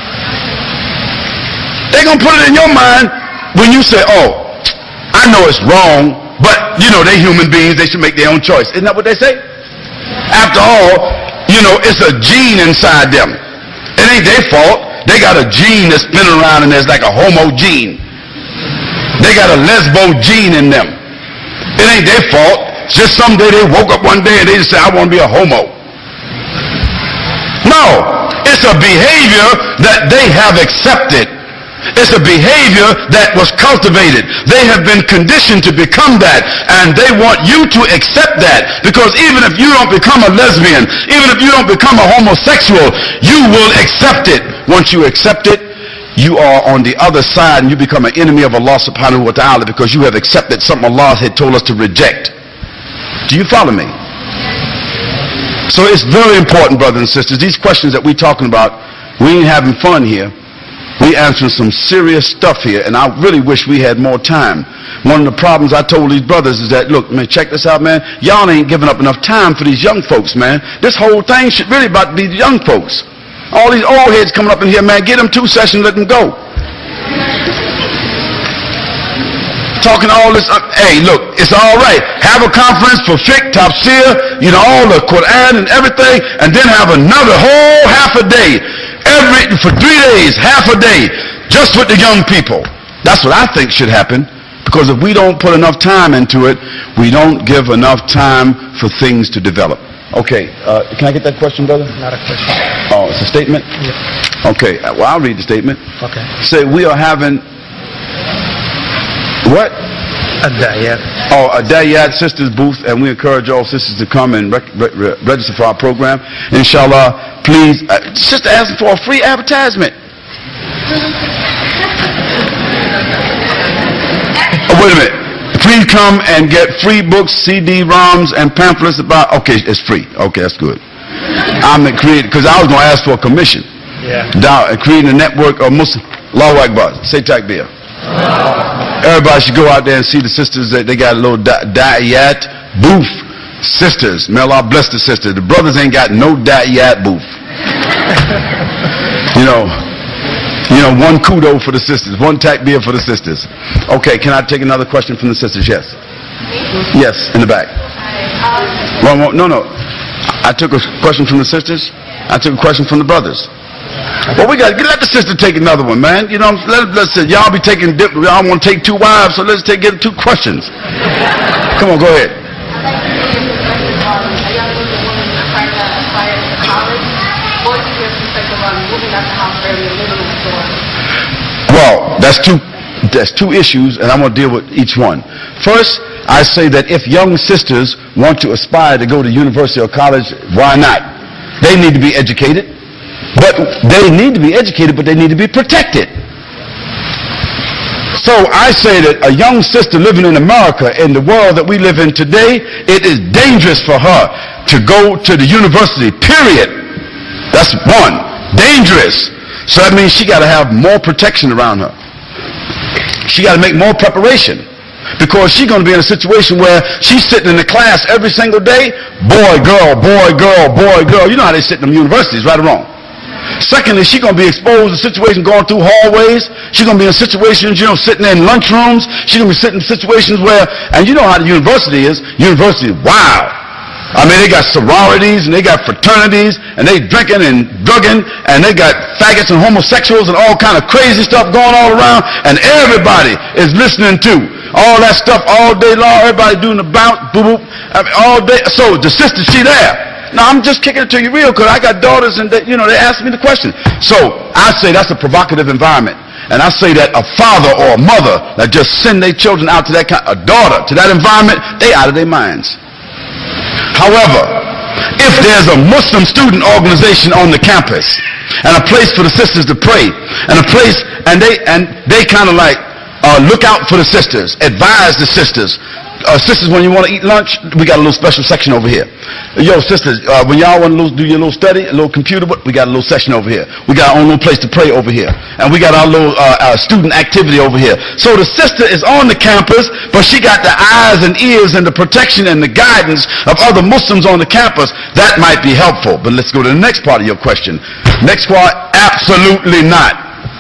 They're going to put it in your mind when you say, oh, I know it's wrong, but, you know, they're human beings. They should make their own choice. Isn't that what they say? After all, you know, it's a gene inside them. It ain't their fault. They got a gene that's spinning around and there's like a homo gene. They got a lesbo gene in them. It ain't their fault. Just someday they woke up one day and they just said, I want to be a homo. No, it's a behavior that they have accepted. It's a behavior that was cultivated. They have been conditioned to become that, and they want you to accept that, because even if you don't become a lesbian, even if you don't become a homosexual, you will accept it. Once you accept it, you are on the other side and you become an enemy of Allah subhanahu wa ta'ala, because you have accepted something Allah had told us to reject. Do you follow me? So it's very important, brothers and sisters. These questions that we're talking about, we ain't having fun here. We answering some serious stuff here, and I really wish we had more time. One of the problems I told these brothers is that, look, man, check this out, man. Y'all ain't giving up enough time for these young folks, man. This whole thing should really about be the young folks. All these old heads coming up in here, man, get them two sessions, let them go. Talking all this, uh, hey, look, it's all right. Have a conference for fiqh, tafsir, you know, all the Quran and everything, and then have another whole half a day, every for three days, half a day, just with the young people. That's what I think should happen, because if we don't put enough time into it, we don't give enough time for things to develop. Okay, uh, can I get that question, brother? Not a question. Oh, it's a statement? Yeah. Okay, well, I'll read the statement. Okay. Say, we are having what? A dayat. Oh, a Dayat Sisters booth, and we encourage all sisters to come and rec re re register for our program. Inshallah, please. Uh, sister asking for a free advertisement. Oh, wait a minute. Please come and get free books, C D ROMs, and pamphlets about. Okay, it's free. Okay, that's good. I'm creating, because I was going to ask for a commission. Yeah. Down, creating a network of Muslim. Allahu Akbar. Say takbir. Everybody should go out there and see the sisters. That they got a little da'iyat booth. Sisters, may Allah bless the sisters. The brothers ain't got no da'iyat booth. You know, you know, one kudo for the sisters, one takbir for the sisters. Okay, can I take another question from the sisters? Yes. Yes, in the back. One more. No, no. I took a question from the sisters. I took a question from the brothers. Well, we got to let the sister take another one, man. You know, let, let's say y'all be taking, y'all want to take two wives, so let's take get two questions. Come on, go ahead. Well, that's two, that's two issues, and I'm going to deal with each one. First, I say that if young sisters want to aspire to go to university or college, why not? They need to be educated. But they need to be educated, but they need to be protected. So I say that a young sister living in America, in the world that we live in today, it is dangerous for her to go to the university, period. That's one. Dangerous. So that means she got to have more protection around her. She got to make more preparation. Because she's going to be in a situation where she's sitting in the class every single day. Boy, girl, boy, girl, boy, girl. You know how they sit in them universities, right or wrong. Secondly, she's going to be exposed to situations going through hallways. She's going to be in situations, you know, sitting in lunchrooms. She's going to be sitting in situations where, and you know how the university is. University, wow. I mean, they got sororities and they got fraternities and they drinking and drugging and they got faggots and homosexuals and all kind of crazy stuff going all around, and everybody is listening to all that stuff all day long. Everybody doing the bounce, boop, boop, I mean, all day. So the sister, she there. Now, I'm just kicking it to you real because I got daughters and, they, you know, they ask me the question. So I say that's a provocative environment. And I say that a father or a mother that just send their children out to that kind, a daughter to that environment, they out of their minds. However, if there's a Muslim student organization on the campus and a place for the sisters to pray and a place, and they, and they kind of like uh, look out for the sisters, advise the sisters, Uh, sisters, when you want to eat lunch, we got a little special section over here. Yo, sisters, uh, when y'all want to do your little study, a little computer, we got a little section over here. We got our own little place to pray over here. And we got our little uh, our student activity over here. So the sister is on the campus, but she got the eyes and ears and the protection and the guidance of other Muslims on the campus. That might be helpful. But let's go to the next part of your question. Next part, absolutely not.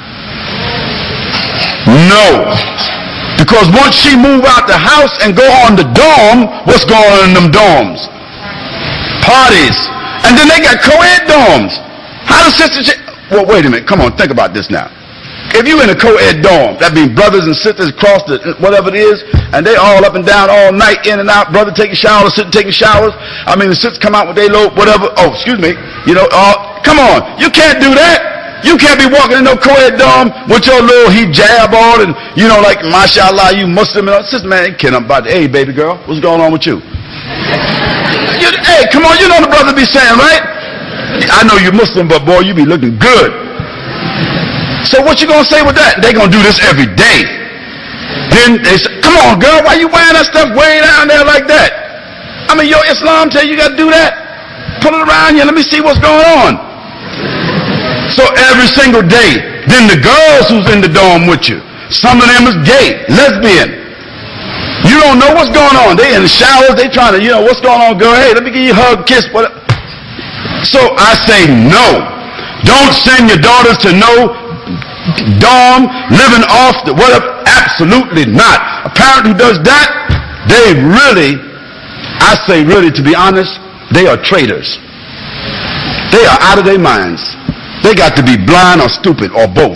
No. Because once she move out the house and go on the dorm, what's going on in them dorms? Parties. And then they got co-ed dorms. How does sister... Well, wait a minute. Come on, think about this now. If you in a co-ed dorm, that means brothers and sisters across the, whatever it is, and they all up and down all night, in and out, brother taking showers, sister taking showers. I mean, the sisters come out with their low, whatever. Oh, excuse me. You know, uh, come on. You can't do that. You can't be walking in no co-ed dorm with your little hijab on and, you know, like, mashallah, you Muslim. And sister, man, you kidding about it. Hey, baby girl, what's going on with you? you? Hey, come on, you know the brother be saying, right? I know you're Muslim, but boy, you be looking good. So what you gonna say with that? They gonna do this every day. Then they say, come on, girl, why you wearing that stuff way down there like that? I mean, your Islam tell you you gotta do that? Pull it around here, let me see what's going on. So every single day, then the girls who's in the dorm with you, some of them is gay, lesbian. You don't know what's going on. They in the showers, they trying to, you know, what's going on, girl? Hey, let me give you a hug, kiss, whatever. So I say no. Don't send your daughters to no dorm, living off the whatever. Absolutely not. A parent who does that, they really, I say really, to be honest, they are traitors. They are out of their minds. They got to be blind or stupid or both.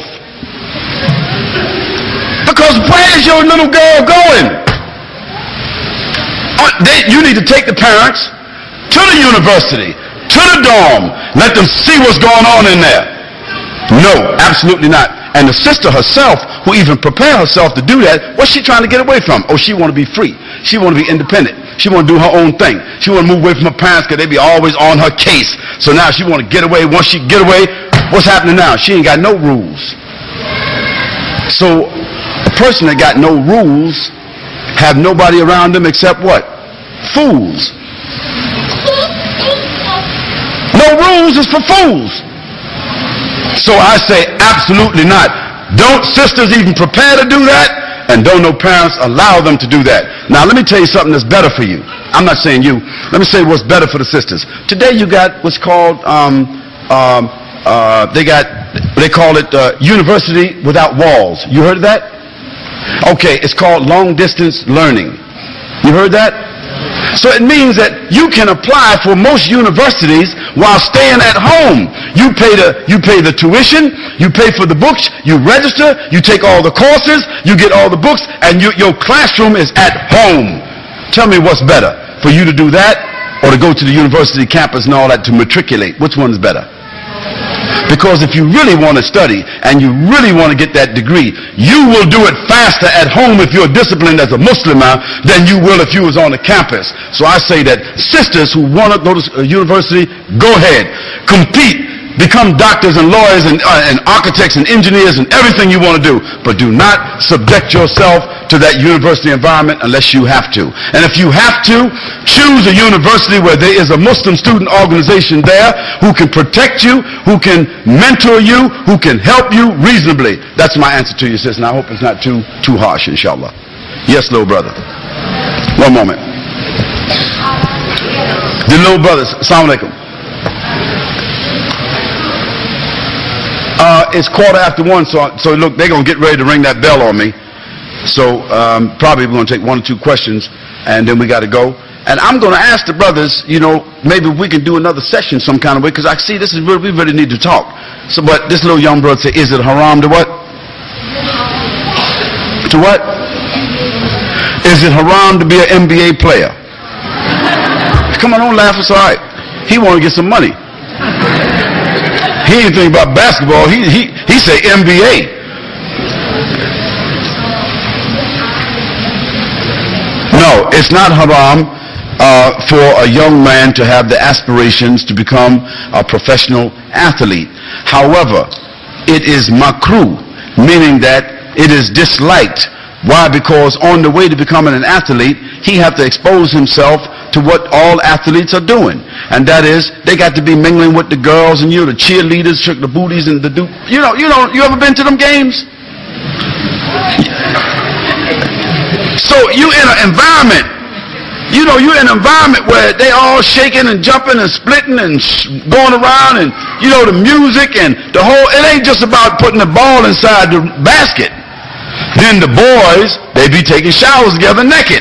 Because where is your little girl going? Uh, they, you need to take the parents to the university, to the dorm. Let them see what's going on in there. No, absolutely not. And the sister herself, who even prepared herself to do that, what's she trying to get away from? Oh, she want to be free. She want to be independent. She want to do her own thing. She want to move away from her parents because they be always on her case. So now she want to get away. Once she get away, what's happening now? She ain't got no rules. So a person that got no rules have nobody around them except what? Fools. No rules is for fools. So I say absolutely not. Don't sisters even prepare to do that, and don't no parents allow them to do that. Now let me tell you something that's better for you. I'm not saying you. Let me say what's better for the sisters. Today you got what's called um, um, uh, they got they call it uh, University Without Walls. You heard of that? Okay, it's called long distance learning. You heard that? So it means that you can apply for most universities while staying at home. You pay the you pay the tuition, you pay for the books, you register, you take all the courses, you get all the books, and you, your classroom is at home. Tell me what's better, for you to do that or to go to the university campus and all that to matriculate? Which one is better? Because if you really want to study and you really want to get that degree, you will do it faster at home if you're disciplined as a Muslim than you will if you was on the campus. So I say that sisters who want to go to university, go ahead. Compete. become doctors and lawyers and, uh, and architects and engineers and everything you want to do. But do not subject yourself to that university environment unless you have to. And if you have to, choose a university where there is a Muslim student organization there who can protect you, who can mentor you, who can help you reasonably. That's my answer to you, sis, and I hope it's not too, too harsh, inshallah. Yes, little brother. One moment. The little brothers, assalamu alaikum. Uh, it's quarter after one, so, so look, they're going to get ready to ring that bell on me. So um, probably we're going to take one or two questions, and then we got to go. And I'm going to ask the brothers, you know, maybe we can do another session some kind of way, because I see this is really, we really need to talk. So, but this little young brother said, is it haram to what? To what? Is it haram to be an N B A player? Come on, don't laugh, it's all right. He want to get some money. He ain't think about basketball. He he he say N B A. No, it's not haram uh, for a young man to have the aspirations to become a professional athlete. However, it is makruh, meaning that it is disliked. Why? Because on the way to becoming an athlete, he have to expose himself to what all athletes are doing. And that is, they got to be mingling with the girls and, you know, the cheerleaders, trick the booties and the do. You know, you know, you ever been to them games? So you in an environment, you know, you're in an environment where they all shaking and jumping and splitting and sh going around and, you know, the music and the whole, it ain't just about putting the ball inside the basket. Then the boys, they be taking showers together naked.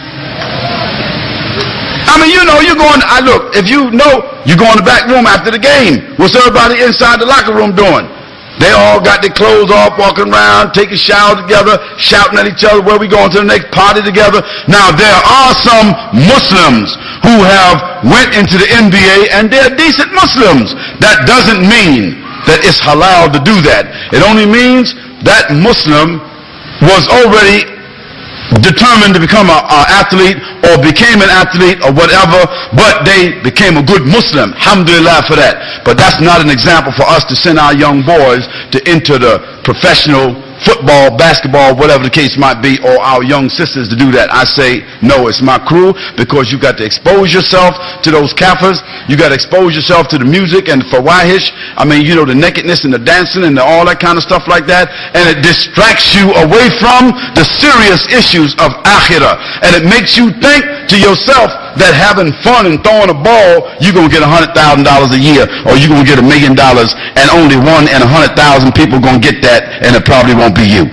I mean, you know, you're going, I look, if you know, you go in the back room after the game. What's everybody inside the locker room doing? They all got their clothes off, walking around, taking showers together, shouting at each other, where we going to the next party together. Now, there are some Muslims who have went into the N B A, and they're decent Muslims. That doesn't mean that it's halal to do that. It only means that Muslim was already determined to become an athlete or became an athlete or whatever, but they became a good Muslim. Alhamdulillah for that. But that's not an example for us to send our young boys to enter the professional football, basketball, whatever the case might be, or our young sisters to do that. I say, no, it's makruh, because you got to expose yourself to those kafirs. You got to expose yourself to the music and the fawahish. I mean, you know, the nakedness and the dancing and the, all that kind of stuff like that. And it distracts you away from the serious issues of akhirah. And it makes you think to yourself that having fun and throwing a ball, you're going to get a hundred thousand dollars a year, or you're going to get a million dollars, and only one in a hundred thousand people going to get that, and it probably won't be you.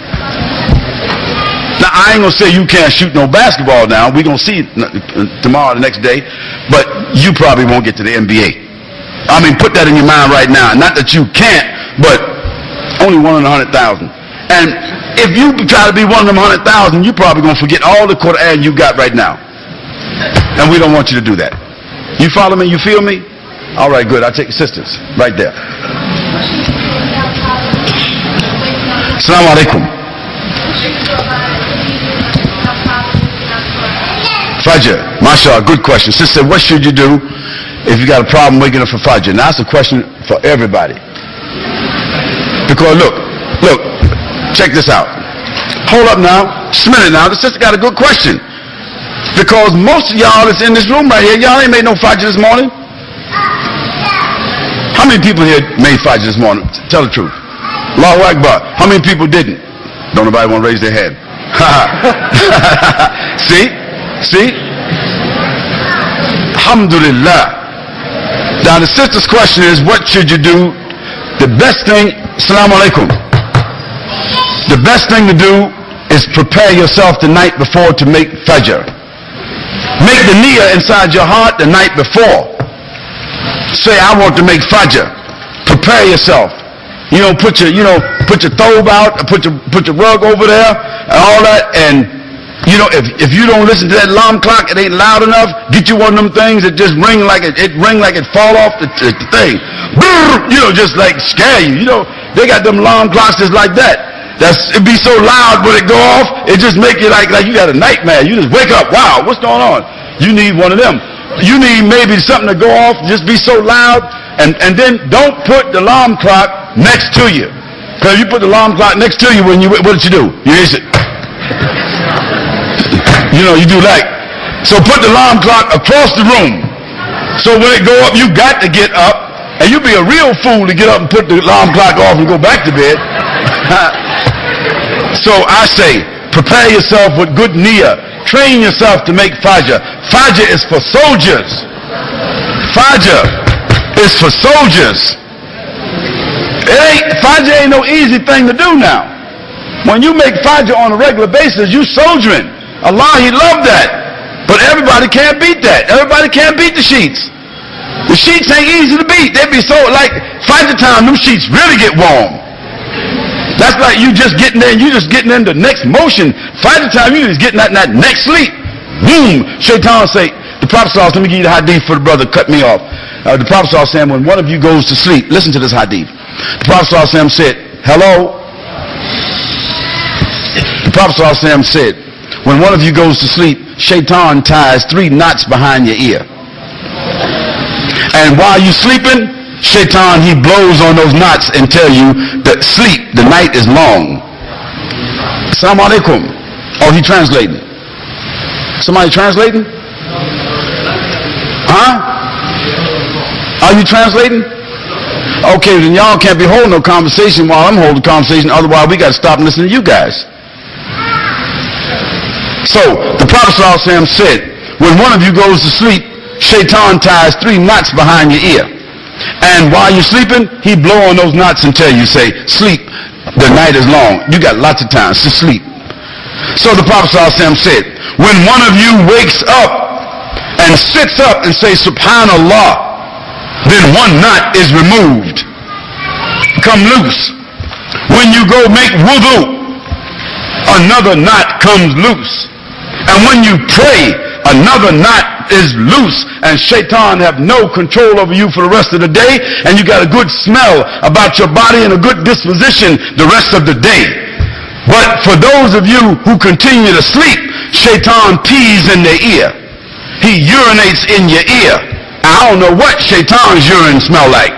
Now, I ain't going to say you can't shoot no basketball now. We're going to see tomorrow, the next day, but you probably won't get to the N B A. I mean, put that in your mind right now. Not that you can't, but only one in a hundred thousand. And if you try to be one of them hundred thousand, you're probably going to forget all the Quran you got right now. And we don't want you to do that. You follow me? You feel me? All right, good. I'll take your sisters right there. Assalamu alaikum. Fajr. MashaAllah, good question. Sister, what should you do if you got a problem waking up for Fajr? Now, that's a question for everybody. Because look, look, check this out. Hold up now. Just a minute now. The sister got a good question. Because most of y'all that's in this room right here, y'all ain't made no Fajr this morning. How many people here made Fajr this morning? Tell the truth. Allahu Akbar. How many people didn't? Don't nobody want to raise their hand. See? See? Alhamdulillah. Now the sister's question is, what should you do? The best thing, Assalamu alaikum. The best thing to do is prepare yourself the night before to make Fajr. Make the niyyah inside your heart the night before. Say, I want to make Fajr. Prepare yourself. You know, put your, you know, put your thobe out, put your, put your rug over there, and all that. And you know, if if you don't listen to that alarm clock, it ain't loud enough. Get you one of them things that just ring like it, it ring like it fall off the, the, the thing. You know, just like scare you. You know, they got them alarm clocks just like that. That's, it be so loud when it go off, it just make you like, like you got a nightmare. You just wake up, wow, what's going on? You need one of them. you need maybe something to go off, just be so loud, and, and then don't put the alarm clock next to you. Because you put the alarm clock next to you, when you, what did you do? You hit it. You know, you do like. So put the alarm clock across the room. So when it go up, you got to get up. And you be a real fool to get up and put the alarm clock off and go back to bed. So I say, prepare yourself with good niyyah. Train yourself to make fajr. Fajr is for soldiers. Fajr is for soldiers. It ain't, fajr ain't no easy thing to do now. When you make fajr on a regular basis, you soldiering. Allah, He loved that. But everybody can't beat that. Everybody can't beat the sheets. The sheets ain't easy to beat. They be so, like, fajr time, them sheets really get warm. That's like you just getting there and you just getting in the next motion. Fajr time, you just getting that, that next sleep. Boom. Shaitan say, the Prophet sallallahu, let me give you the hadith for the brother, cut me off. Uh, the Prophet sallallahu saying, when one of you goes to sleep, listen to this hadith. The Prophet sallallahu said, hello. The Prophet sallallahu said, when one of you goes to sleep, Shaitan ties three knots behind your ear. And while you sleeping, Shaitan, he blows on those knots and tell you that sleep, the night is long. Assalamu alaikum. Oh, he translating. Somebody translating? Huh? Are you translating? Okay, then y'all can't be holding no conversation while I'm holding conversation. Otherwise, we got to stop and listen to you guys. So, the Prophet ﷺ said, when one of you goes to sleep, Shaitan ties three knots behind your ear. And while you're sleeping, he blow on those knots and tell you, say, sleep, the night is long. You got lots of time to sleep. So the Prophet ﷺ said, when one of you wakes up and sits up and say, Subhanallah, then one knot is removed. Come loose. When you go make wudu, another knot comes loose. And when you pray, another knot is loose, and Shaitan have no control over you for the rest of the day, and you got a good smell about your body and a good disposition the rest of the day. But for those of you who continue to sleep, Shaitan pees in their ear. He urinates in your ear. I don't know what Shaitan's urine smell like.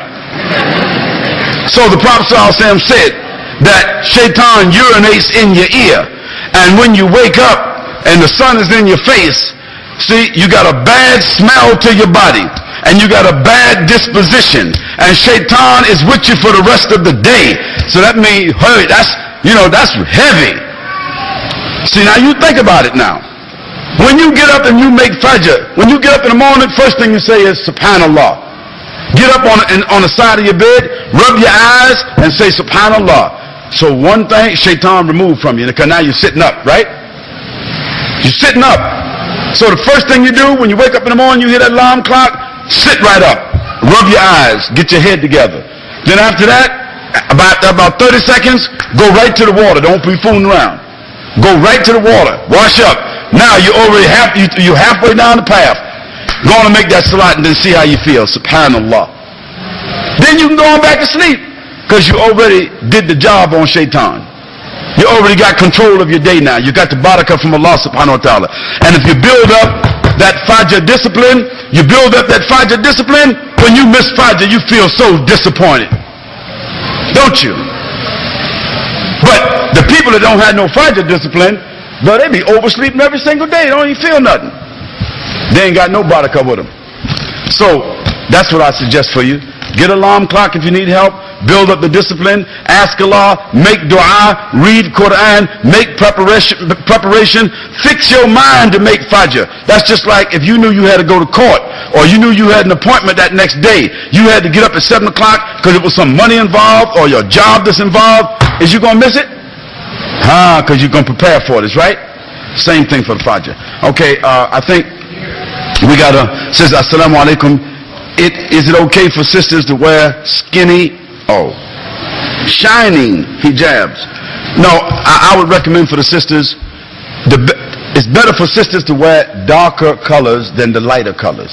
So the Prophet ﷺ said that Shaitan urinates in your ear, and when you wake up and the sun is in your face, see, you got a bad smell to your body, and you got a bad disposition, and Shaitan is with you for the rest of the day. So that means, hey, that's, you know, that's heavy. See, now you think about it now. When you get up and you make fajr, when you get up in the morning, first thing you say is Subhanallah. Get up on, on the side of your bed, rub your eyes, and say Subhanallah. So one thing, Shaitan removed from you, because now you're sitting up, right? You're sitting up. So the first thing you do when you wake up in the morning, you hear that alarm clock, sit right up, rub your eyes, get your head together. Then after that, about, about thirty seconds, go right to the water. Don't be fooling around. Go right to the water. Wash up. Now you're already half, you, you're halfway down the path. Go on and make that salat and then see how you feel. Subhanallah. Then you can go on back to sleep, because you already did the job on Shaitan. You already got control of your day now. You got the barakah from Allah subhanahu wa ta'ala. And if you build up that fajr discipline, you build up that fajr discipline, when you miss fajr, you feel so disappointed. Don't you? But the people that don't have no fajr discipline, but they be oversleeping every single day. They don't even feel nothing. They ain't got no barakah with them. So that's what I suggest for you. Get an alarm clock if you need help. Build up the discipline. Ask Allah. Make dua. Read Quran. Make preparation. Preparation. Fix your mind to make fajr. That's just like if you knew you had to go to court, or you knew you had an appointment that next day. You had to get up at seven o'clock because it was some money involved or your job that's involved. Is you gonna miss it? Ah, because you're gonna prepare for this, right? Same thing for the fajr. Okay. Uh, I think we gotta. Says assalamu alaikum. It, is it okay for sisters to wear skinny, oh, shining hijabs? No, I, I would recommend for the sisters, the, it's better for sisters to wear darker colors than the lighter colors.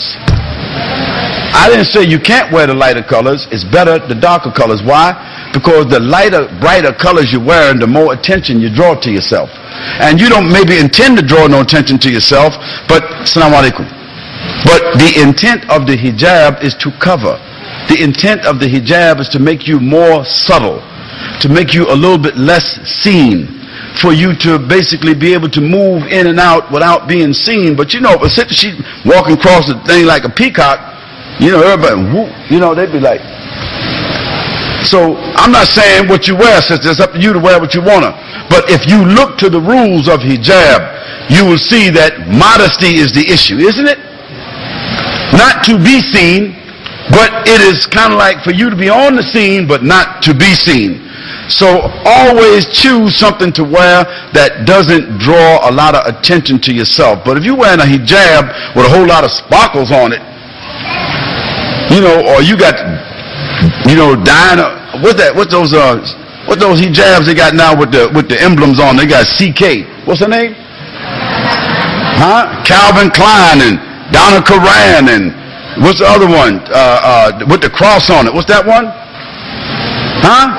I didn't say you can't wear the lighter colors. It's better the darker colors. Why? Because the lighter, brighter colors you're wearing, the more attention you draw to yourself. And you don't maybe intend to draw no attention to yourself, but assalamu alaikum. But the intent of the hijab is to cover. The intent of the hijab is to make you more subtle, to make you a little bit less seen, for you to basically be able to move in and out without being seen. But you know, if a sister, she walking across the thing like a peacock, you know, everybody, whoop, you know, they'd be like. So I'm not saying what you wear, sister. It's up to you to wear what you want to. But if you look to the rules of hijab, you will see that modesty is the issue, isn't it? Not to be seen, but it is kind of like for you to be on the scene, but not to be seen. So always choose something to wear that doesn't draw a lot of attention to yourself. But if you're wearing a hijab with a whole lot of sparkles on it, you know, or you got, you know, Diana, what that, what those, uh, what those hijabs they got now with the with the emblems on? They got C K. What's her name? Huh? Calvin Klein and Donna Karan and what's the other one? Uh, uh, with the cross on it. What's that one? Huh?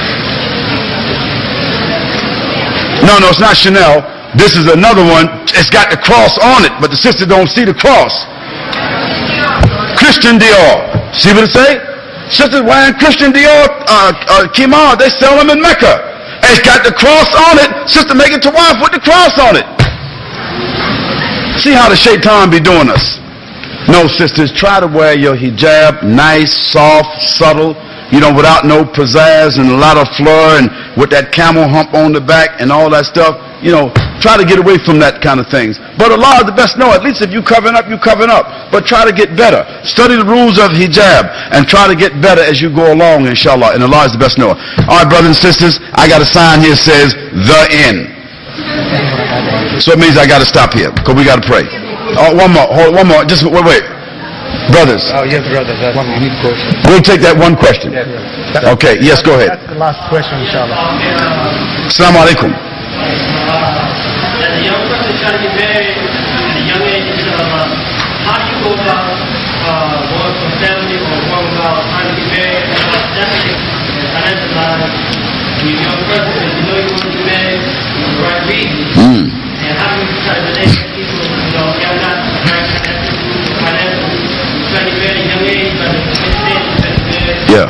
No, no, it's not Chanel. This is another one. It's got the cross on it, but the sister don't see the cross. Christian Dior. See what it say? Sisters wearing Christian Dior uh, uh, kimar. They sell them in Mecca. It's got the cross on it. Sister make it tawaf with the cross on it. See how the shaitan be doing us. No, sisters, try to wear your hijab nice, soft, subtle, you know, without no pizzazz and a lot of fleur and with that camel hump on the back and all that stuff. You know, try to get away from that kind of things. But Allah is the best know. At least if you covering up, you covering up. But try to get better. Study the rules of hijab and try to get better as you go along, inshallah. And Allah is the best knower. All right, brothers and sisters, I got a sign here that says the end. So it means I got to stop here because we got to pray. Oh, one more, hold, one more. Just wait, wait. Brothers. Oh, yes, brother. That's one question. We'll take that one question. Yes, okay, yes, go ahead. That's the last question, inshallah. Assalamu alaikum. As a young person trying to get married at a young age, inshallah, how do you go about uh, going from family or going about trying to get married and about definitely financial lives when you're a young person and you know you want to get married for the right reasons? Mm. And how do you try to relate to people, you know, if I'm not very financial, trying to get married at a young age, but it's yeah.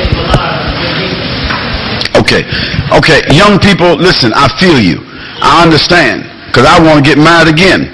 Okay, okay, young people, listen, I feel you. I understand, because I want to get married again.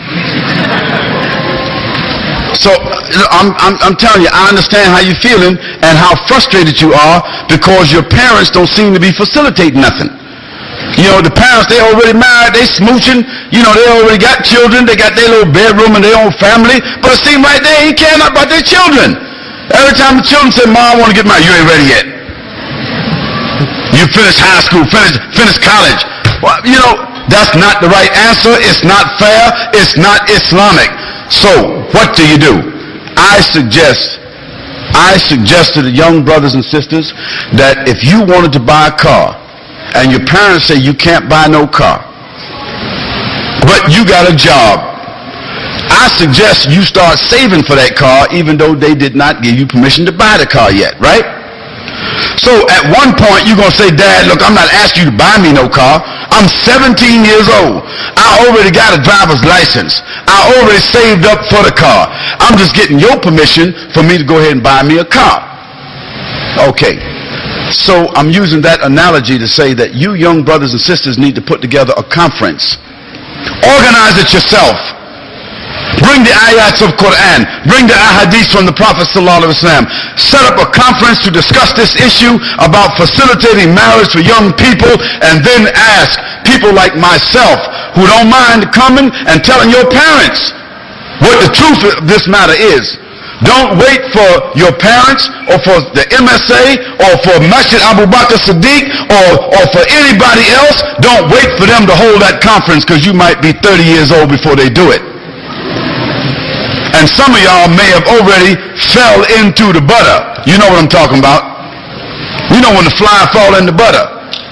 So I'm, I'm, I'm telling you, I understand how you're feeling and how frustrated you are because your parents don't seem to be facilitating nothing. You know, the parents, they already married, they smooching, you know, they already got children, they got their little bedroom and their own family, but it seems right there, he caring about their children. Every time the children say, Mom, I want to get married, you ain't ready yet. You finish high school, finish, finish college. Well, you know, that's not the right answer. It's not fair. It's not Islamic. So, what do you do? I suggest, I suggest to the young brothers and sisters that if you wanted to buy a car and your parents say you can't buy no car, but you got a job, I suggest you start saving for that car even though they did not give you permission to buy the car yet, right? So at one point you're going to say, Dad, look, I'm not asking you to buy me no car. I'm seventeen years old. I already got a driver's license. I already saved up for the car. I'm just getting your permission for me to go ahead and buy me a car. Okay. So I'm using that analogy to say that you young brothers and sisters need to put together a conference. Organize it yourself. Bring the ayats of Quran. Bring the ahadith from the Prophet sallallahu alaihi wasallam. Set up a conference to discuss this issue about facilitating marriage for young people, and then ask people like myself who don't mind coming and telling your parents what the truth of this matter is. Don't wait for your parents or for the M S A or for Masjid Abu Bakr Siddiq or, or for anybody else. Don't wait for them to hold that conference because you might be thirty years old before they do it. And some of y'all may have already fell into the butter. You know what I'm talking about. You know when the fly fall in the butter.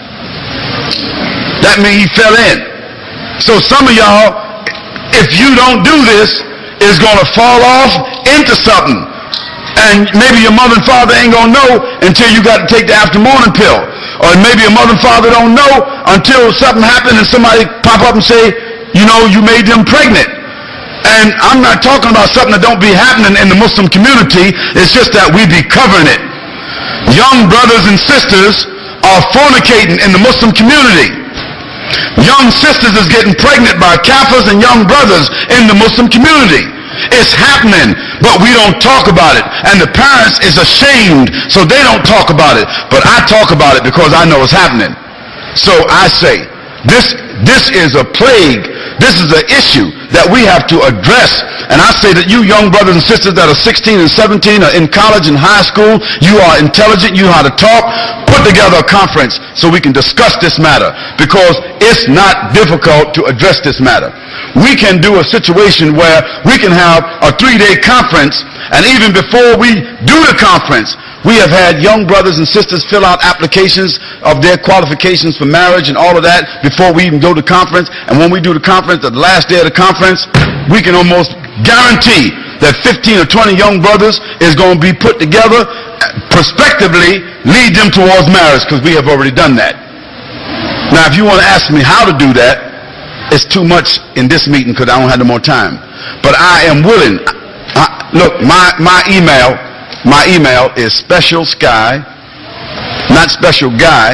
That means he fell in. So some of y'all, if you don't do this, is going to fall off into something. And maybe your mother and father ain't going to know until you got to take the after morning pill. Or maybe your mother and father don't know until something happened and somebody pop up and say, you know, you made them pregnant. And I'm not talking about something that don't be happening in the Muslim community. It's just that we be covering it. Young brothers and sisters are fornicating in the Muslim community. Young sisters is getting pregnant by Kafirs and young brothers in the Muslim community. It's happening, but we don't talk about it. And the parents is ashamed, so they don't talk about it. But I talk about it because I know it's happening. So I say, this, this is a plague. This is an issue that we have to address. And I say that you young brothers and sisters that are sixteen and seventeen are in college and high school, you are intelligent, you know how to talk, put together a conference so we can discuss this matter, because it's not difficult to address this matter. We can do a situation where we can have a three-day conference, and even before we do the conference, we have had young brothers and sisters fill out applications of their qualifications for marriage and all of that before we even go to conference. And when we do the conference, at the last day of the conference, we can almost guarantee that fifteen or twenty young brothers is going to be put together, prospectively lead them towards marriage, because we have already done that. Now, if you want to ask me how to do that, it's too much in this meeting because I don't have no more time. But I am willing. I, look, my, my email... My email is special sky, not special guy,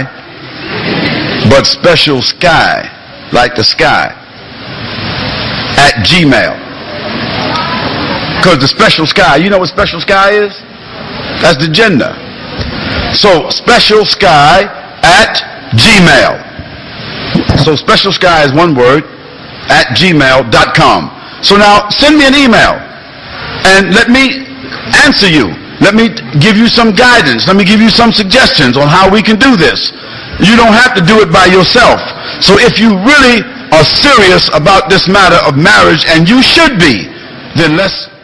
but special sky, like the sky, at Gmail. Because the special sky, you know what special sky is? That's the gender. So special sky at Gmail. So special sky is one word, at gmail dot com. So now send me an email and let me answer you. Let me give you some guidance. Let me give you some suggestions on how we can do this. You don't have to do it by yourself. So if you really are serious about this matter of marriage, and you should be, then let's